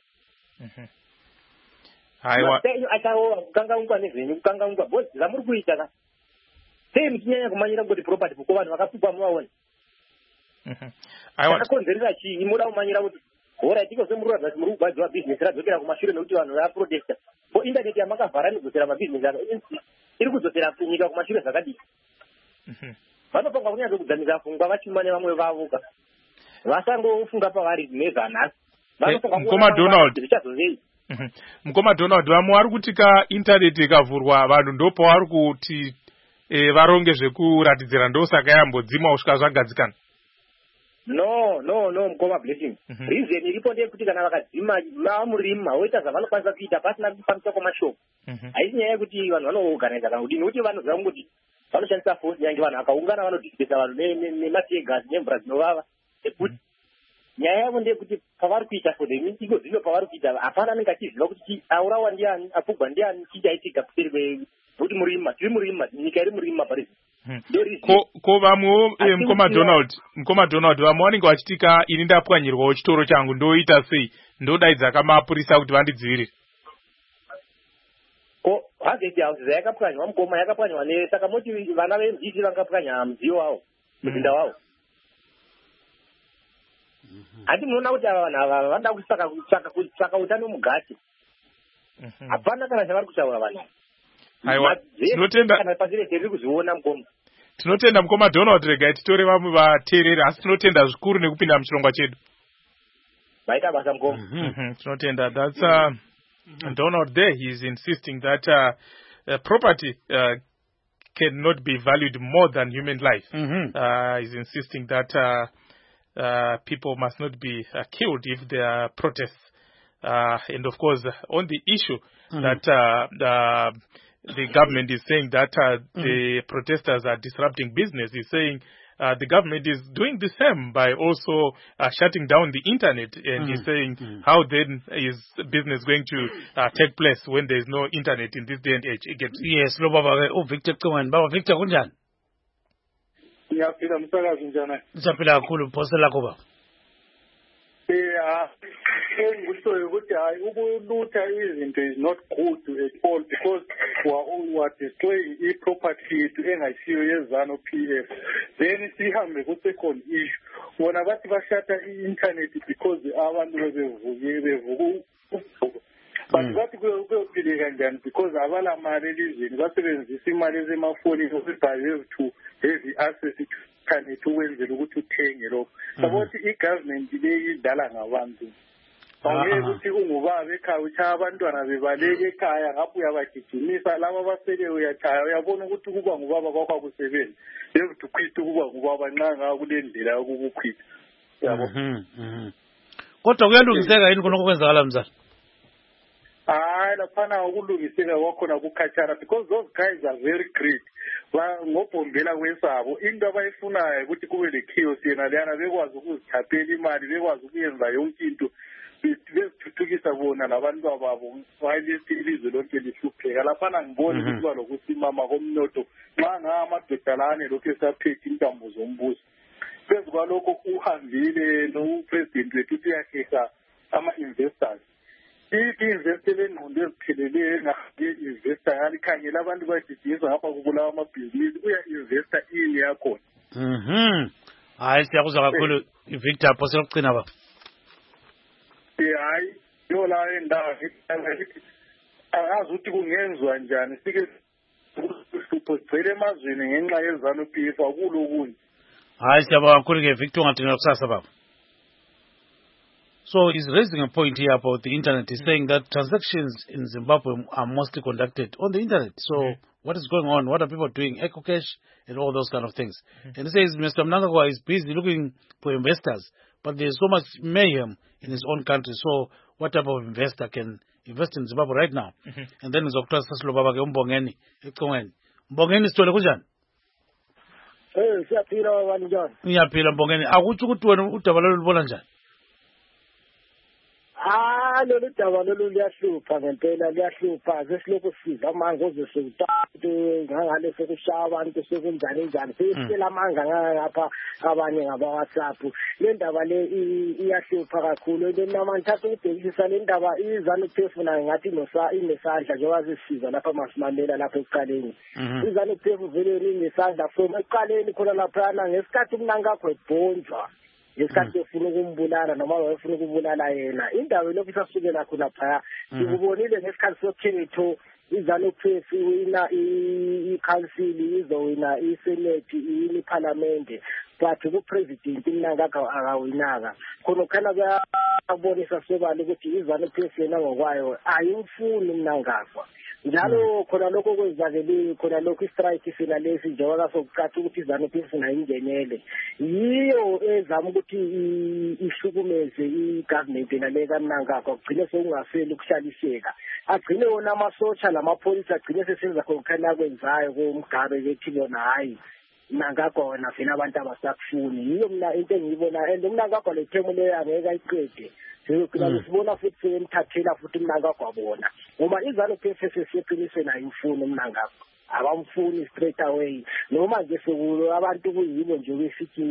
mapenyu acharova kukangaungwa nezvenyu kukangaungwa bhozi zvamuri kuita ka sei muchinyanya kumanyira kuti property kuko vanhu vakapfugwa muvaoni akakonzeresa chii muda kumanyira kuti hora tiko semuroradza kuti muri kugwadziwa bhizinesi radzokera kumashure nekuti vanhu vaprotesta ko indaneti yamakavhara nekudzosera mabhizinesi ano iri kudzosera nyika kumashure zvakadii. Vanofanirwa kunyazo kudzamisa pfungwa vachima nevamwe vavo ka vasangofunga pavari nezvanhasi. Mukoma Donald vamwe vari kuti ka intaneti ikavhurwa vanhu ndopo vari kuti varonge zvekuratidzira ndosaka yambodzimwa kusvika zvagadzikana. No mukoma blessing. Reason iripo ndeyekuti kana vakadzima vamurima voita zvavanokwanisa kuita pasina kufambisa kwamashopu haisi nyaya yekuti vanhu vanoorganiza kana kudini nokuti vanoziva kuti vanoshandisa force nyange vanhu vakaungana vanodhispesa vanhu nemategas nemvura dzinovava ekuti nyaya yavo ndeyekuti pavari kuita for the iko zvino pavari kuita hapana anenge achiziva kuti aurawa ndiani apfugwa ndiani chichaitika kuseri kwekuti murima tiri murima nyika iri murima parizi. Ko vamwewo mukoma Donald vamwe vanenge vachitika ini ndapwanyirwawo chitoro changu ndoita sei ndodaidza kamapurisa kuti vandidzivirire. Ko hageti house zvayakapwanywa mukoma yakapwanywa saka moti vana veMDC vangapwanya mudziyo wavo muzinda wavo. Handi munoona kuti ava vanhu ava vanoda kutsvaka utano mugati hapana kana chavari kutaura vanhu. Aiwa tinotenda pasireti kuzviona mukoma. Tinotenda mukoma Donald regai titore vamwe vateereri asi tinotenda zvikuru nekupinda muchirongwa chedu. Vaita basa mukoma. Tinotenda. That's Donald there. He is insisting that property cannot be valued more than human life. He's insisting that people must not be killed if there are protests. And of course, on the issue that the government is saying that the protesters are disrupting business, is saying the government is doing the same by also shutting down the internet, and he's saying how then is business going to take place when there is no internet in this day and age. Yes, lo baba Victor Cohen. Baba Victor kunjani? Ngiyapila msakazi njani? Ngisaphila kakhulu phose lakho baba. engikushoyo ukuthi hayi ukulutha izinto is not good at all because we are destroying i-property yethu engasiyo ye-ZANU-PF. Then sihambe ku-second issue. Bona bathi bashata i-internet because abantu bevuka but bathi kuyophile kanjani because abala mali elizweni basebenzisa imali ezemafonini ukubhaye to heavy access to-internet ukwenzela ukuthi uthenge lokho. Sabothi i-government le idlala ngabantu. Bangeke ukuthi ungubaba ekhaya utshaya abantwana bebaleke ekhaya ngapho uyabagijimisa laba abasele uyachaya uyabona ukuthi kuba ngubaba kwakho akusebenzi. You have to quit ukuba ngubaba nxa ngaho kule ndlela yokukukhwita. Yabo. Kodwa kuyalungiseka yini khona okwenzakala mzala? Hayi laphana ukulungiseka kwakhona kukhatshana because those guys are very great. Ngobhombela kwesabo into abayifunayo ukuthi kube le-chaos yena leyana bekwazi ukuzithaphela imali bekwazi ukuyenza yonke into bezithuthukisa bona labantu ababo wayelithi ilizwe lonke lihlupheka laphana ngiboni ukuthi balokusimama komnotho nxa ngamadoda lane lokhu esaphethe intambo zombuso. Phezu kwalokho uhambile nopresident wethu uthi uyaheha ama-investors. I-investor lengqondo ezipheleleyo engayi-investor yalikhangela abantu bayididisa ngapha kubulawa amabhizinisi uya-investor ini yakhona. Hayi siyakuzwa kakhulu Victor Phose lokucina ba. Hayi yola endawo angazi ukuthi kungenzwa njani sike uhlupho sigcwele emazweni ngenxa ye-ZANU-PF akulokunye. Hayi siyabonga kakhulu ke Victor ungathina kusasa baba. So he's raising a point here about the internet. He's saying that transactions in Zimbabwe are mostly conducted on the internet. So what is going on? What are people doing? EcoCash and all those kind of things. And he says Mr. Mnangagwa is busy looking for investors, but there's so much mayhem in his own country. So what type of investor can invest in Zimbabwe right now? And then Dr. Saslo Baba Mbongeni. Mbongeni sitole kunjani? Siyaphila wani njani? Ngiyaphila Mbongeni. Akuthi ukuthi wena udaba lolu lubona njani? Lolu daba lolu liyahlupha ngempela liyahlupha sesilokhu siza amanga ozesekutatu ngangale sekushaya abantu sekunjani njani sesicela amanga ngapha abanye ngaba-WhatsApp le ndaba le iyahlupha kakhulu namanthatha ukubhekisisa le ndaba i-ZANU-PF nayo ngathi inesandla njengoba zisiza lapha masimalela lapha ekuqaleni i-ZANU-PF vele inesandla from ekuqaleni khona laphana ngesikhathi uMnangagwa ebhonjwa ngesikhathi efuna ukumbulala noma wayefuna ukubulala yena indaba lokhu isasukela khona phaya sikubonile ngesikhathi sokhetho i-ZANU-PF iwina i-council izowina i-senate iwina iphalamende but ku-president uMnangagwa akawinaka khona khana kuyabonisa sobala ukuthi i-ZANU-PF yena ngokwayo ayimfuni uMnangagwa njalo khona lokho kwenzakele khona lokho istrike sina lesi njengoba sokucaca ukuthi i-ZANU-PF nayingenele yiyo ezama ukuthi ihlukumeze i-government nale kaMnangagwa kugcine sekungaseli ukuhlaliseka agcine wona amasotsha lamapholisa agcine sesenza khona kwenzayo kumgabe bethi bona hayi Mnangagwa wena vele abantu abasakufuni yiyo mina into engiyibona and uMnangagwa le themu leyo angeke ayiqede sibona futhi semthathela futhi Mnangagwa bona uma i-ZANU-PF sesiqiniswe nayo imfuno uMnangagwa abamfuni straight away noma nje sekulo abantu kuyibo nje besithi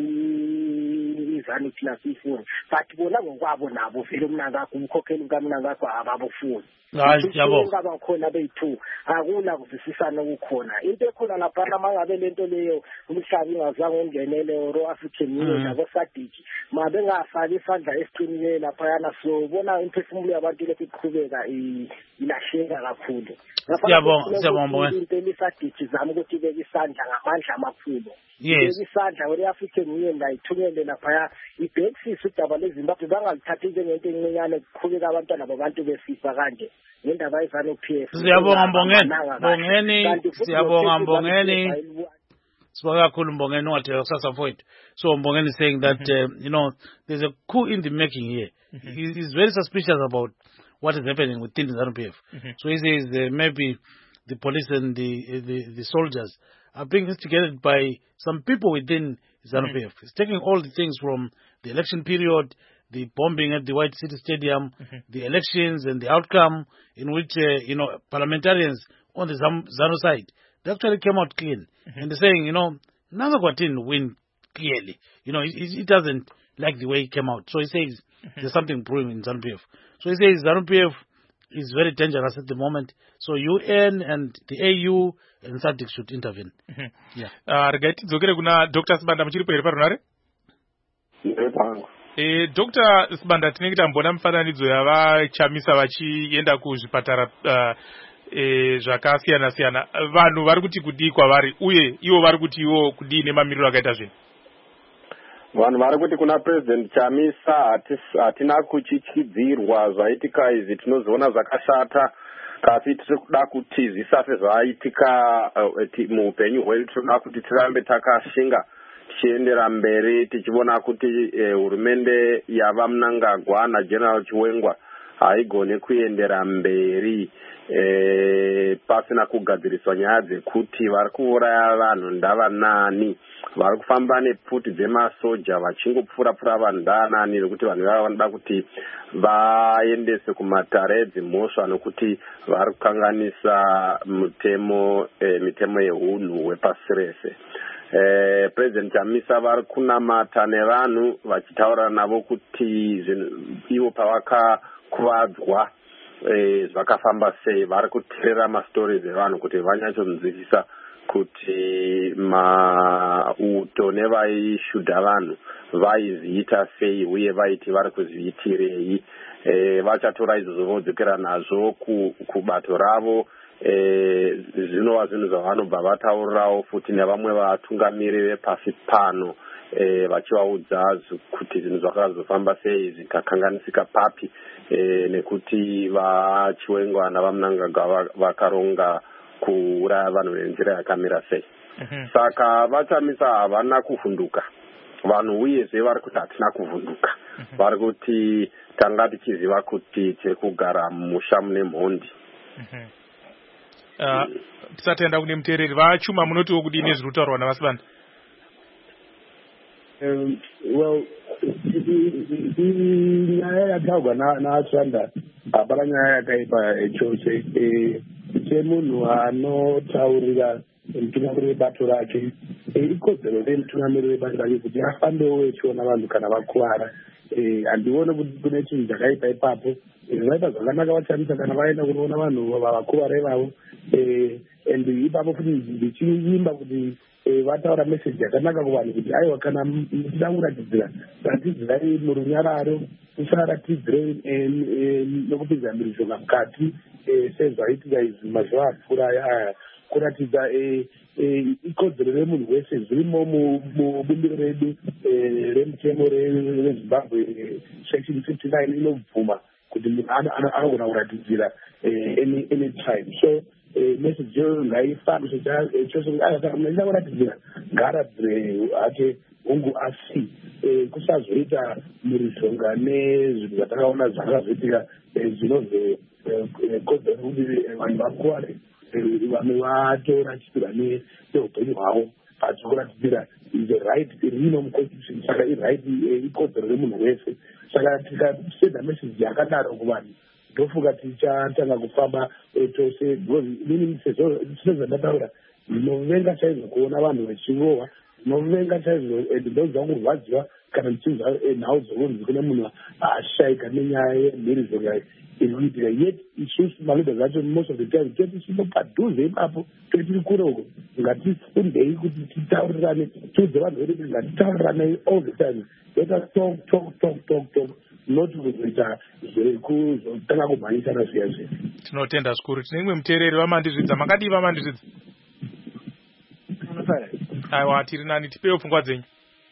i-ZANU plus ifuni but bona ngokwabo nabo vele uMnangagwa umkhokheli kaMnangagwa ababufuni ngaba khona bethu akuna kuvisisana ukukhona into ekhona lapha mangabe lento leyo umhlabi ingazange ungenele oro African Union nabo SADC mabe ngafaki isandla esiqinile lapha yana so bona imphefumulo yabantu lokhu iqhubeka ilahleka kakhulu siyabonga into eSADC zama ukuthi beke isandla ngamandla amakhulu isandla wele African Union la ithumele lapha ibhekisisa udaba leZimbabwe bangalithathi njengento encinyane kuqhubeka abantwana babantu besifa kanje ngendaba ye-ZANU-PF siyabonga Mbongeni siyabonga Mbongeni sibonga kakhulu Mbongeni ungathela kusasa mfowethu so Mbongeni is saying that there's a coup in the making here he's very suspicious about what is happening within the ZANU-PF so he says maybe the police and the soldiers are being instigated by some people within ZANU-PF. It's taking all the things from the election period, the bombing at the White City Stadium, the elections and the outcome in which, parliamentarians on the ZANU side, they actually came out clean. And they're saying, Mnangagwa didn't win clearly. He doesn't like the way it came out. So he says there's something brewing in ZANU-PF. So he says ZANU-PF is very dangerous at the moment. So UN and the AU and SADC should intervene. Rigaitidzokere kuna Dr. Sibanda muchiripo here parunare? Dr. Sibanda, tinenge tambona mufananidzo yavachamisa vachienda kuzvipatara zvakasiyana siyana. Vanhu vari kuti kudii kwavari uye ivo vari kuti ivo kudii nemamiriro akaita zvinhu? Vanhu vari kuti kuna President Chamisa hatina kuchityidzirwa zvaitika izvi, tinoziona zvakashata, kasi tiri kuda kuti zvisafe zvaitika muupenyu hwedu. Tinoda kuti tirambe takashinga tichiendera mberi tichiona kuti hurumende yava Mnangagwa naGeneral Chiwengwa haigone kuendera mberi pasina kugadziriswa nyaya dzekuti vari kuuraya vanhu ndavanani, vari kufamba nepfuti dzemasoja vachingopfura vanhu ndaanani, nekuti vanhu vava vanoda kuti vaendese kumatare edzimhosva nokuti vari kukanganisa mitemo yeunhu hwepasi rese. President Chamisa vari kunamata nevanhu vachitaura navo kuti ivo pavakakuvadzwa zvakafamba sei. Vari kuteerera mastori evanhu kuti vanyatsonzwisisa kuti mauto nevaishudha vanhu vaizviita sei uye vaiti vari kuzviitirei. Vachatora izvozvo vodzokera nazvo kubato ravo. Zvinova zvinhu zvavanobva vataurirawo futi nevamwe vatungamiri vepasi pano, vachivaudza kuti zvinhu zvakazofamba sei, zvikakanganisika papi, nekuti vaChiwengwa navaMnangagwa vakaronga kuuraya vanhu nenzira yakamira sei. Saka vaChamisa havana kuvhunduka vanhu, uyezve vari kuti hatina kuvhunduka. Vari kuti tanga tichiziva kuti tiri kugara mumusha mune mhondi. Tisatenda kune muteereri vachuma munotiwo kudii nezviri kutaurwa navaSibanda? Well, nyaya yataurwa naSibanda hapana nyaya yakaipa chose. Semunhu anotaurira mutungamiri webato rake, ikodzero remutungamiri webato rake kuti afambewo echiona vanhu kana vakuvara. Handione kuti kune chinhu chakaipa ipapo. Zvaipa zvakanaka vaChamisa kana vaenda kunoona vanhu vakuvara ivavo, and ipapo futi ndichiimba kuti vataura meseji yakanaka kuvanhu kuti aiwa kana muchida kuratidzira, ratidzirai murunyararo, musaratidzire nokupinza mhirizhonga mukati sezvaitika izvi mazuva apfuura aya. Kuratidza ikodzero remunhu wese zvirimo mubumbiro redu remutemo reZimbabwe section 59 inobvuma kuti munhu anogona kuratidzira any time. So message yo ngaifambiswe chose kuti kana munhu achida kuratidzira ngaaratidzire hake hungu asi kusazoita mhirizhonga nezvinhu zvatakaona zvakazoitika zvinozokodzera kuti vanhu vakuware, vamwe vatorachidira neupenyu hwavo vachikuratidzira is a right irino muconstitution. Saka iright ikodzero remunhu wese. Saka tikasenda message yakadaro kuvanhu ndofunga tichatanga kufamba tose, sezvandataura ndinovenga chaizvo kuona vanhu vachirohwa, ndinovenga chaizvo ndinonzwa kurwadziwa kana ndichinzwa nhau dzokunzi kune munhu ashayika nenyaya yemhirizhonga irikuitika. Yet isusu makuda zvacho most of the time totisipo padhuze ipapo totiri kure uko, ngatifundei kuti titaurirane, tiudze vanhu vedu kuti ngatitaurirane all the time. Let us talk, not kuzoita zvekutanga kumhanyisana zviya zviya. Tinotenda zvikuru. Tine imwe muteereri vaMandizvidza. Makadii vaMandizvidza? Aiwa, tiri nani, tipewo pfungwa dzenyu.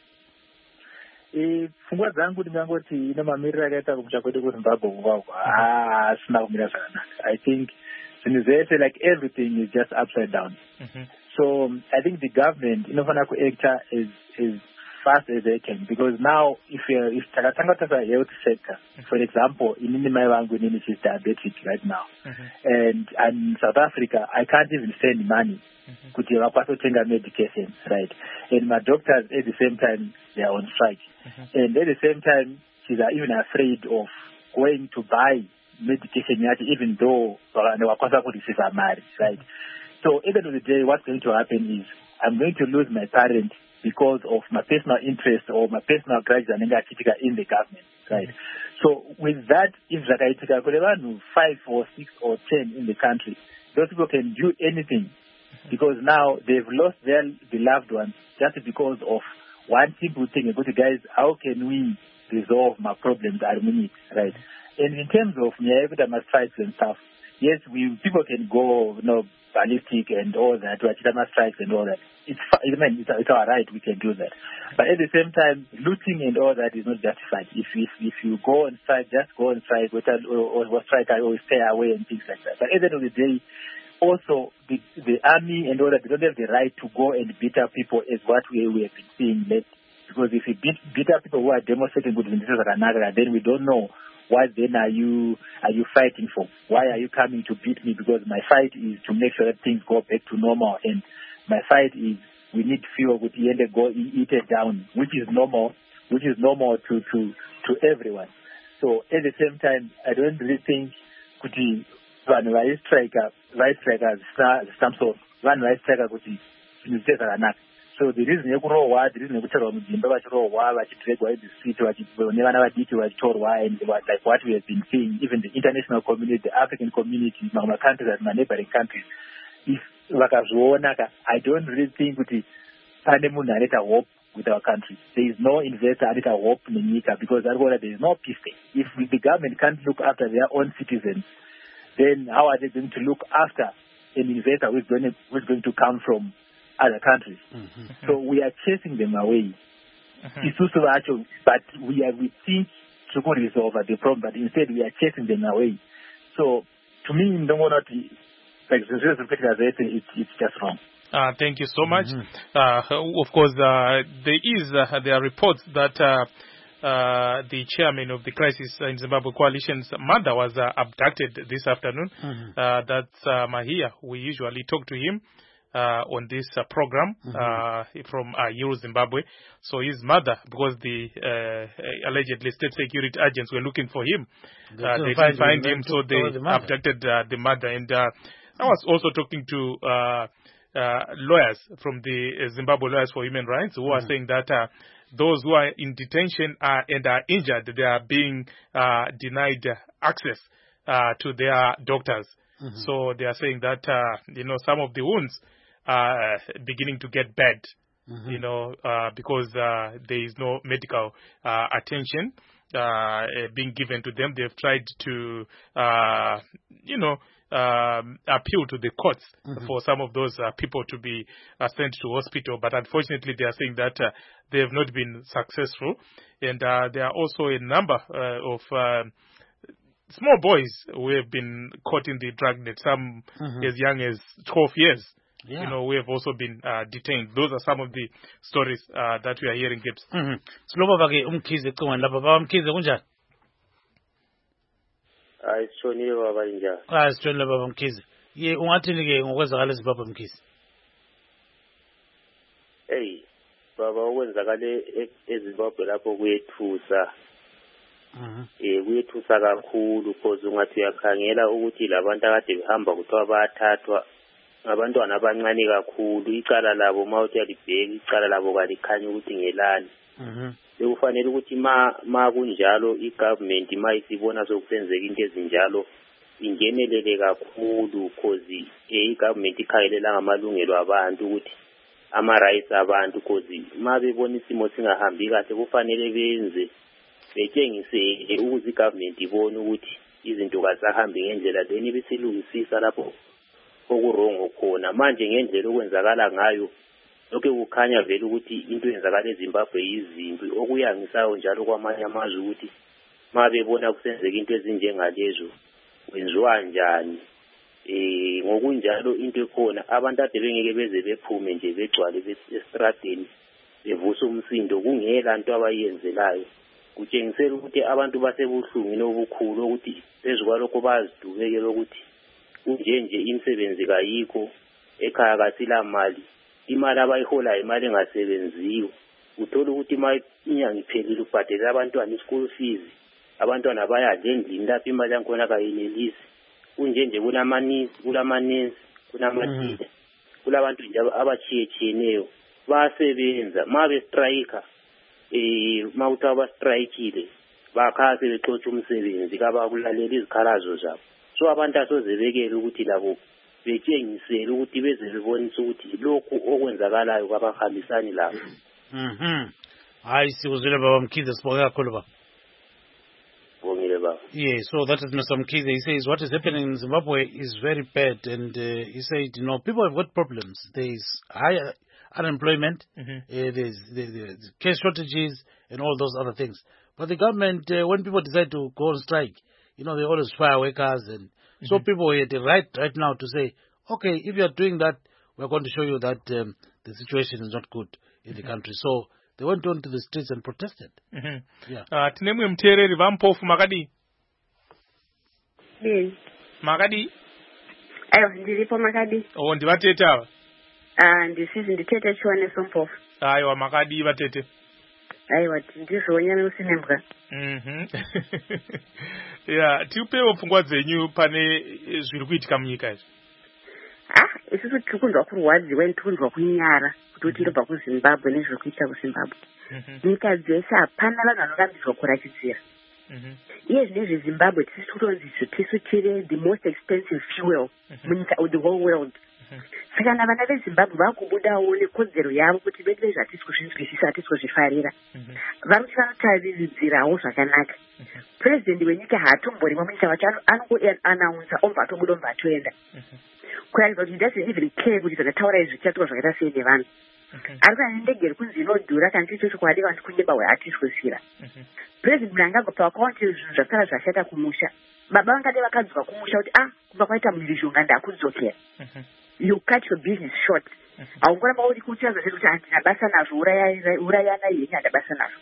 Pfungwa dzangu ndingangoti ine mamiriro akaita kumusha kwedu kuZimbabwe kuvavwa asina kumira zvakanaka. I think zvinhu zvese, like everything is just upside down. So I think the government inofana kuacta as fast as they can, because now if takatanga tasa health sector, for example, inini mai vangu inini she's diabetic right now, and in South Africa I can't even send money kuti vakwaso tenga medication, right? And my doctors at the same time they are on strike, and at the same time she's even afraid of going to buy medication yet, even though they wakwaso kuti sisa mari, right? So at the end of the day, what's going to happen is I'm going to lose my parent because of my personal interest or my personal grudge in the government, right? So with that, if Zakaitika could have 5 or 6 or 10 in the country, those people can do anything because now they've lost their beloved ones just because of one simple thing. But guys, how can we resolve my problems at minute, right? And in terms of strikes and stuff, yes, people can go, ballistic and all that, strikes and all that. It's our right, we can do that. But at the same time, looting and all that is not justified. If you go on strike, just go on strike, or strike or stay away and things like that. But at the end of the day, also the army and all that, they don't have the right to go and beat up people as what we have been seeing lately. Because if you beat up people who are demonstrating good in then we don't know what then are you fighting for? Why are you coming to beat me? Because my fight is to make sure that things go back to normal, and my fight is we need to feel with the end go eat it down, which is normal to everyone. So at the same time, I don't really think right striker some sort one right striker so the reason you grow why the reason you tell them why the street and like what we have been seeing, even the international community, the African community, my countries and my neighboring countries, if I don't really think hope with our country. There is no investor at hope in Nika because there is no peace there. If the government can't look after their own citizens, then how are they going to look after an investor who is going to come from other countries? So we are chasing them away. But we think to resolve the problem, but instead we are chasing them away. So to me, it's just wrong. Thank you so much. Of course, there are reports that the chairman of the Crisis in Zimbabwe Coalition's mother was abducted this afternoon. That's Mahia. We usually talk to him on this program from Euro Zimbabwe. So his mother, because the allegedly state security agents were looking for him, they didn't find him, so they abducted the mother. And I was also talking to lawyers from the Zimbabwe Lawyers for Human Rights who are saying that those who are in detention and are injured, they are being denied access to their doctors. So they are saying that some of the wounds are beginning to get bad, because there is no medical attention being given to them. They've tried to appeal to the courts for some of those people to be sent to hospital, but unfortunately they are saying that they have not been successful. And there are also a number of small boys who have been caught in the dragnet, some as young as 12 years. We have also been detained. Those are some of the stories that we are hearing, Gibbs. Sithonile baba injani? Sithonile baba Mkhize. Ungathini ke ngokwenzakala eZimbabwe Mkhize? Hey, baba okwenzakala eZimbabwe lapho kuyethusa. Kuyethusa kakhulu because ungathi uyakhangela ukuthi labantu akade behamba kuthiwa bayathathwa abantwana abancane kakhulu. Icala labo mawuthi alibheka, icala labo kalikhanya ukuthi ngelani. Bekufanele ukuthi ma kunjalo igovernment ma isibona sokusenzeka into ezinjalo ingenelele kakhulu because igovernment ikhangelela ngamalungelo abantu ukuthi ama-rights abantu because ma bebona isimo singahambi kahle kufanele benze betshengise ukuze igovernment ibone ukuthi izinto kazisahambi ngendlela then ibisilungisisa lapho okurongo khona. Manje ngendlela okwenzakala ngayo lokho kukhanya vele ukuthi into yenzakala eZimbabwe izimpi okuyangisayo njalo kwamanye amazwe ukuthi ma bebona kusenzeka into ezinjengalezo kwenziwa njani. Ngokunjalo into ekhona abantu ade bengeke beze bephume nje begcwale esitradeni bevusa umsindo kungela nto abayenzelayo. Kutshengisela ukuthi abantu basebuhlungwini obukhulu ukuthi phezukwalokho bazidubekela ukuthi kunjenje imisebenzi kayikho ekhaya kasila mali. Imali abayihola imali engasebenziyo. Uthola ukuthi inyanga iphelile ubhadela abantwana ischool fees. Abantwana bayadla endlini lapho imali yakhona kayenelisi. Kunjenje kulamanesi, kunamathiya, kulabantu nje abachiyetshiyeneyo basebenza mabe striker mawuthi abastrikile bakhase bexotsha umsebenzi kabakulalela izikhalazo zabo so abantu asozebekele ukuthi labo betshengisele ukuthi beze bebonise ukuthi lokhu okwenzakalayo kwabahambisani labo. Hayi sikuzwile baba Mkhize, sibonge kakhulu baba. Yeah, so that is Mr. Mkhize. He says what is happening in Zimbabwe is very bad, and he said, people have got problems. There is high unemployment, there's cash shortages, and all those other things. But the government, when people decide to go on strike, they always fire workers, and so people are the right now to say, okay, if you are doing that, we're going to show you that the situation is not good in the country. So they went on to the streets and protested. Yeah. Tinemwe mtereri vampofu makadi. Yes. Makadi? Ayo, ndilipo makadi. Oh, ndivatete ava? Ndisizi nditete chwane sompofu. Ayo, makadi vatete. Ayo, ndizonyame usinembwa. Yeah, tiupewo pfungwa dzenyu pane zviri kuitika munyika izvi. Isusu tiri kunzwa kurwadziwa tiri kunzwa kunyara kuti tinobva kuZimbabwe nezviri kuitika kuZimbabwe. Nyika dzese hapana vanhu vanorambidzwa kurachidzira. Iye zvinezvi Zimbabwe tisi kutonzi tisu tiri the most expensive fuel munyika of the whole world. Saka kana vana veZimbabwe vakubudawo nekodzero yavo kuti vede zvatisi kuzvinzwisisa hatisi kuzvifarira. Vari kuti vanotaridzirawo zvakanaka. President wenyika haatomborimo munyika vacho anongoanaunsa obva atobuda obva atoenda. Kuratidza kuti he doesn't even care kuti zvakataura izvi zvichaitwa zvakaita sei nevanhu. Ari kuenda nendege kunzi inodhura kana chiri chokwadi vanhu kunyemba hatisi kuzvira. President Mnangagwa pawakaona zvinhu zvasara zvashata kumusha. Baba vangade vakadzoka kumusha kuti kubva kwaita mhirizhonga ndakudzokera. You cut your business short. Haungoramba uri kuchaza kuti handina basa nazvo urayana yenyu handa basa nazvo.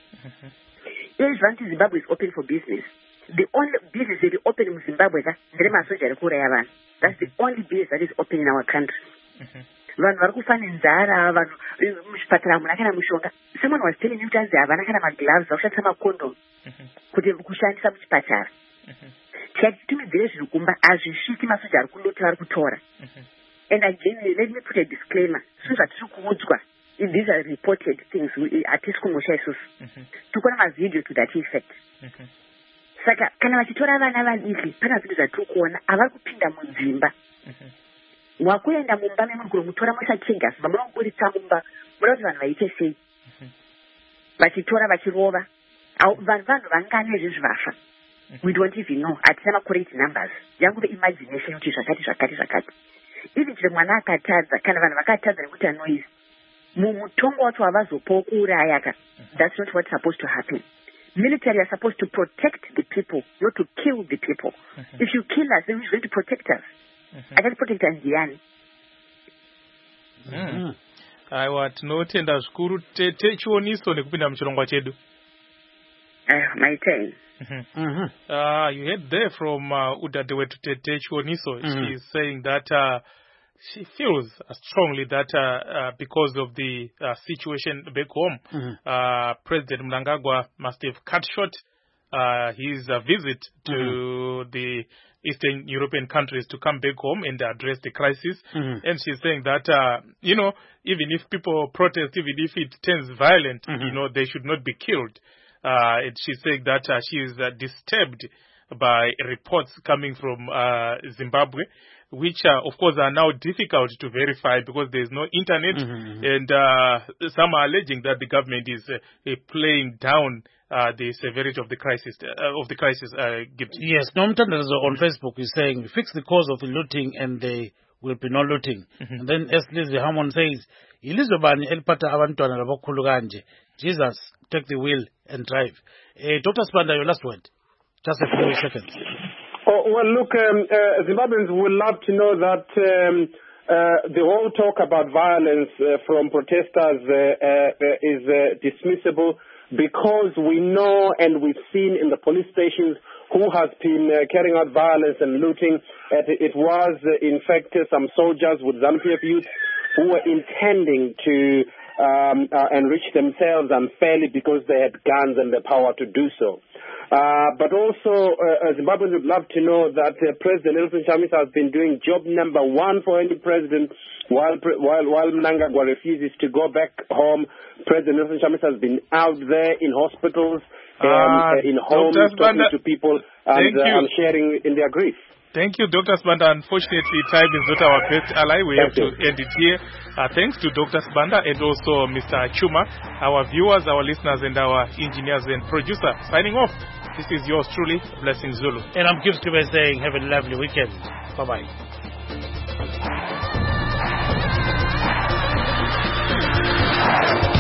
Izvi vanoti Zimbabwe is open for business. The only business that is open in Zimbabwe ndere masoja ari kuuraya vanhu. That's the only business that is open in our country. Vanhu vari kufa nenzara, vanhu muzvipatara hamuna kana mushonga. Someone was telling me kuti havana kana magloves vakushandisa makondom kuti kushandisa muchipatara. Tikati titumidzire zviri kumba hazvisviki masoja ari kundoti vari kutora. And again, let me put a disclaimer. Since hatisi kuudzwa, these are reported things. Hatisi kumusha isusu. Tukona mavideo to that effect. Saka kana vachitora vana vadiki pana zvinhu zvatiri kuona havari kupinda mudzimba. Mwakuenda mumba memuguru mutora musachega simba munoburitsa mumba muda kuti vanhu vaite sei. Vachitora vachirova. Vanhu vangane izvi vafa. We don't even know. Hatina ma-correct numbers. Yanguve imagination kuti zvakati. Even chero mwana akatadza kana vanhu vakatadza nekuti anoizi. Mumutongo wacho havazopawo kuuraya ka. That's not what's supposed to happen. Military are supposed to protect the people, not to kill the people. If you kill us, then who's going to protect us? I can't protect us, Ndiani. Aiwa, tinotenda zvikuru tete chioniso nekupinda muchirongwa chedu. My turn. You heard there from Udadewethu Tete Chioniso. She's saying that she feels strongly that because of the situation back home, President Mnangagwa must have cut short his visit to the Eastern European countries to come back home and address the crisis. And she's saying that, even if people protest, even if it turns violent, they should not be killed. She's saying that she is disturbed by reports coming from Zimbabwe, which of course are now difficult to verify because there is no internet, and some are alleging that the government is playing down the severity of the crisis. Yes, Nomtandazo on Facebook is saying, fix the cause of the looting and there will be no looting. And then Leslie Hammond says, Ilizobani elpata abantwana labakhulu kanje. Jesus, take the wheel and drive. Dr. Spanda, your last word. Just a few seconds. Well, look, Zimbabweans would love to know that the whole talk about violence from protesters is dismissible because we know and we've seen in the police stations who has been carrying out violence and looting. It was, in fact, some soldiers with ZANU-PF youth who were intending to enrich themselves unfairly because they had guns and the power to do so. But also, Zimbabweans would love to know that President Nelson Chamisa has been doing job number one for any president while Mnangagwa refuses to go back home. President Nelson Chamisa has been out there in hospitals, in homes, talking to people and sharing in their grief. Thank you, Dr. Sibanda. Unfortunately, time is not our best ally. We have to end it here. Thanks to Dr. Sibanda and also Mr. Chuma, our viewers, our listeners, and our engineers and producer. Signing off. This is yours truly, Blessing Zulu. And I'm Gibbs Kibe saying have a lovely weekend. Bye-bye.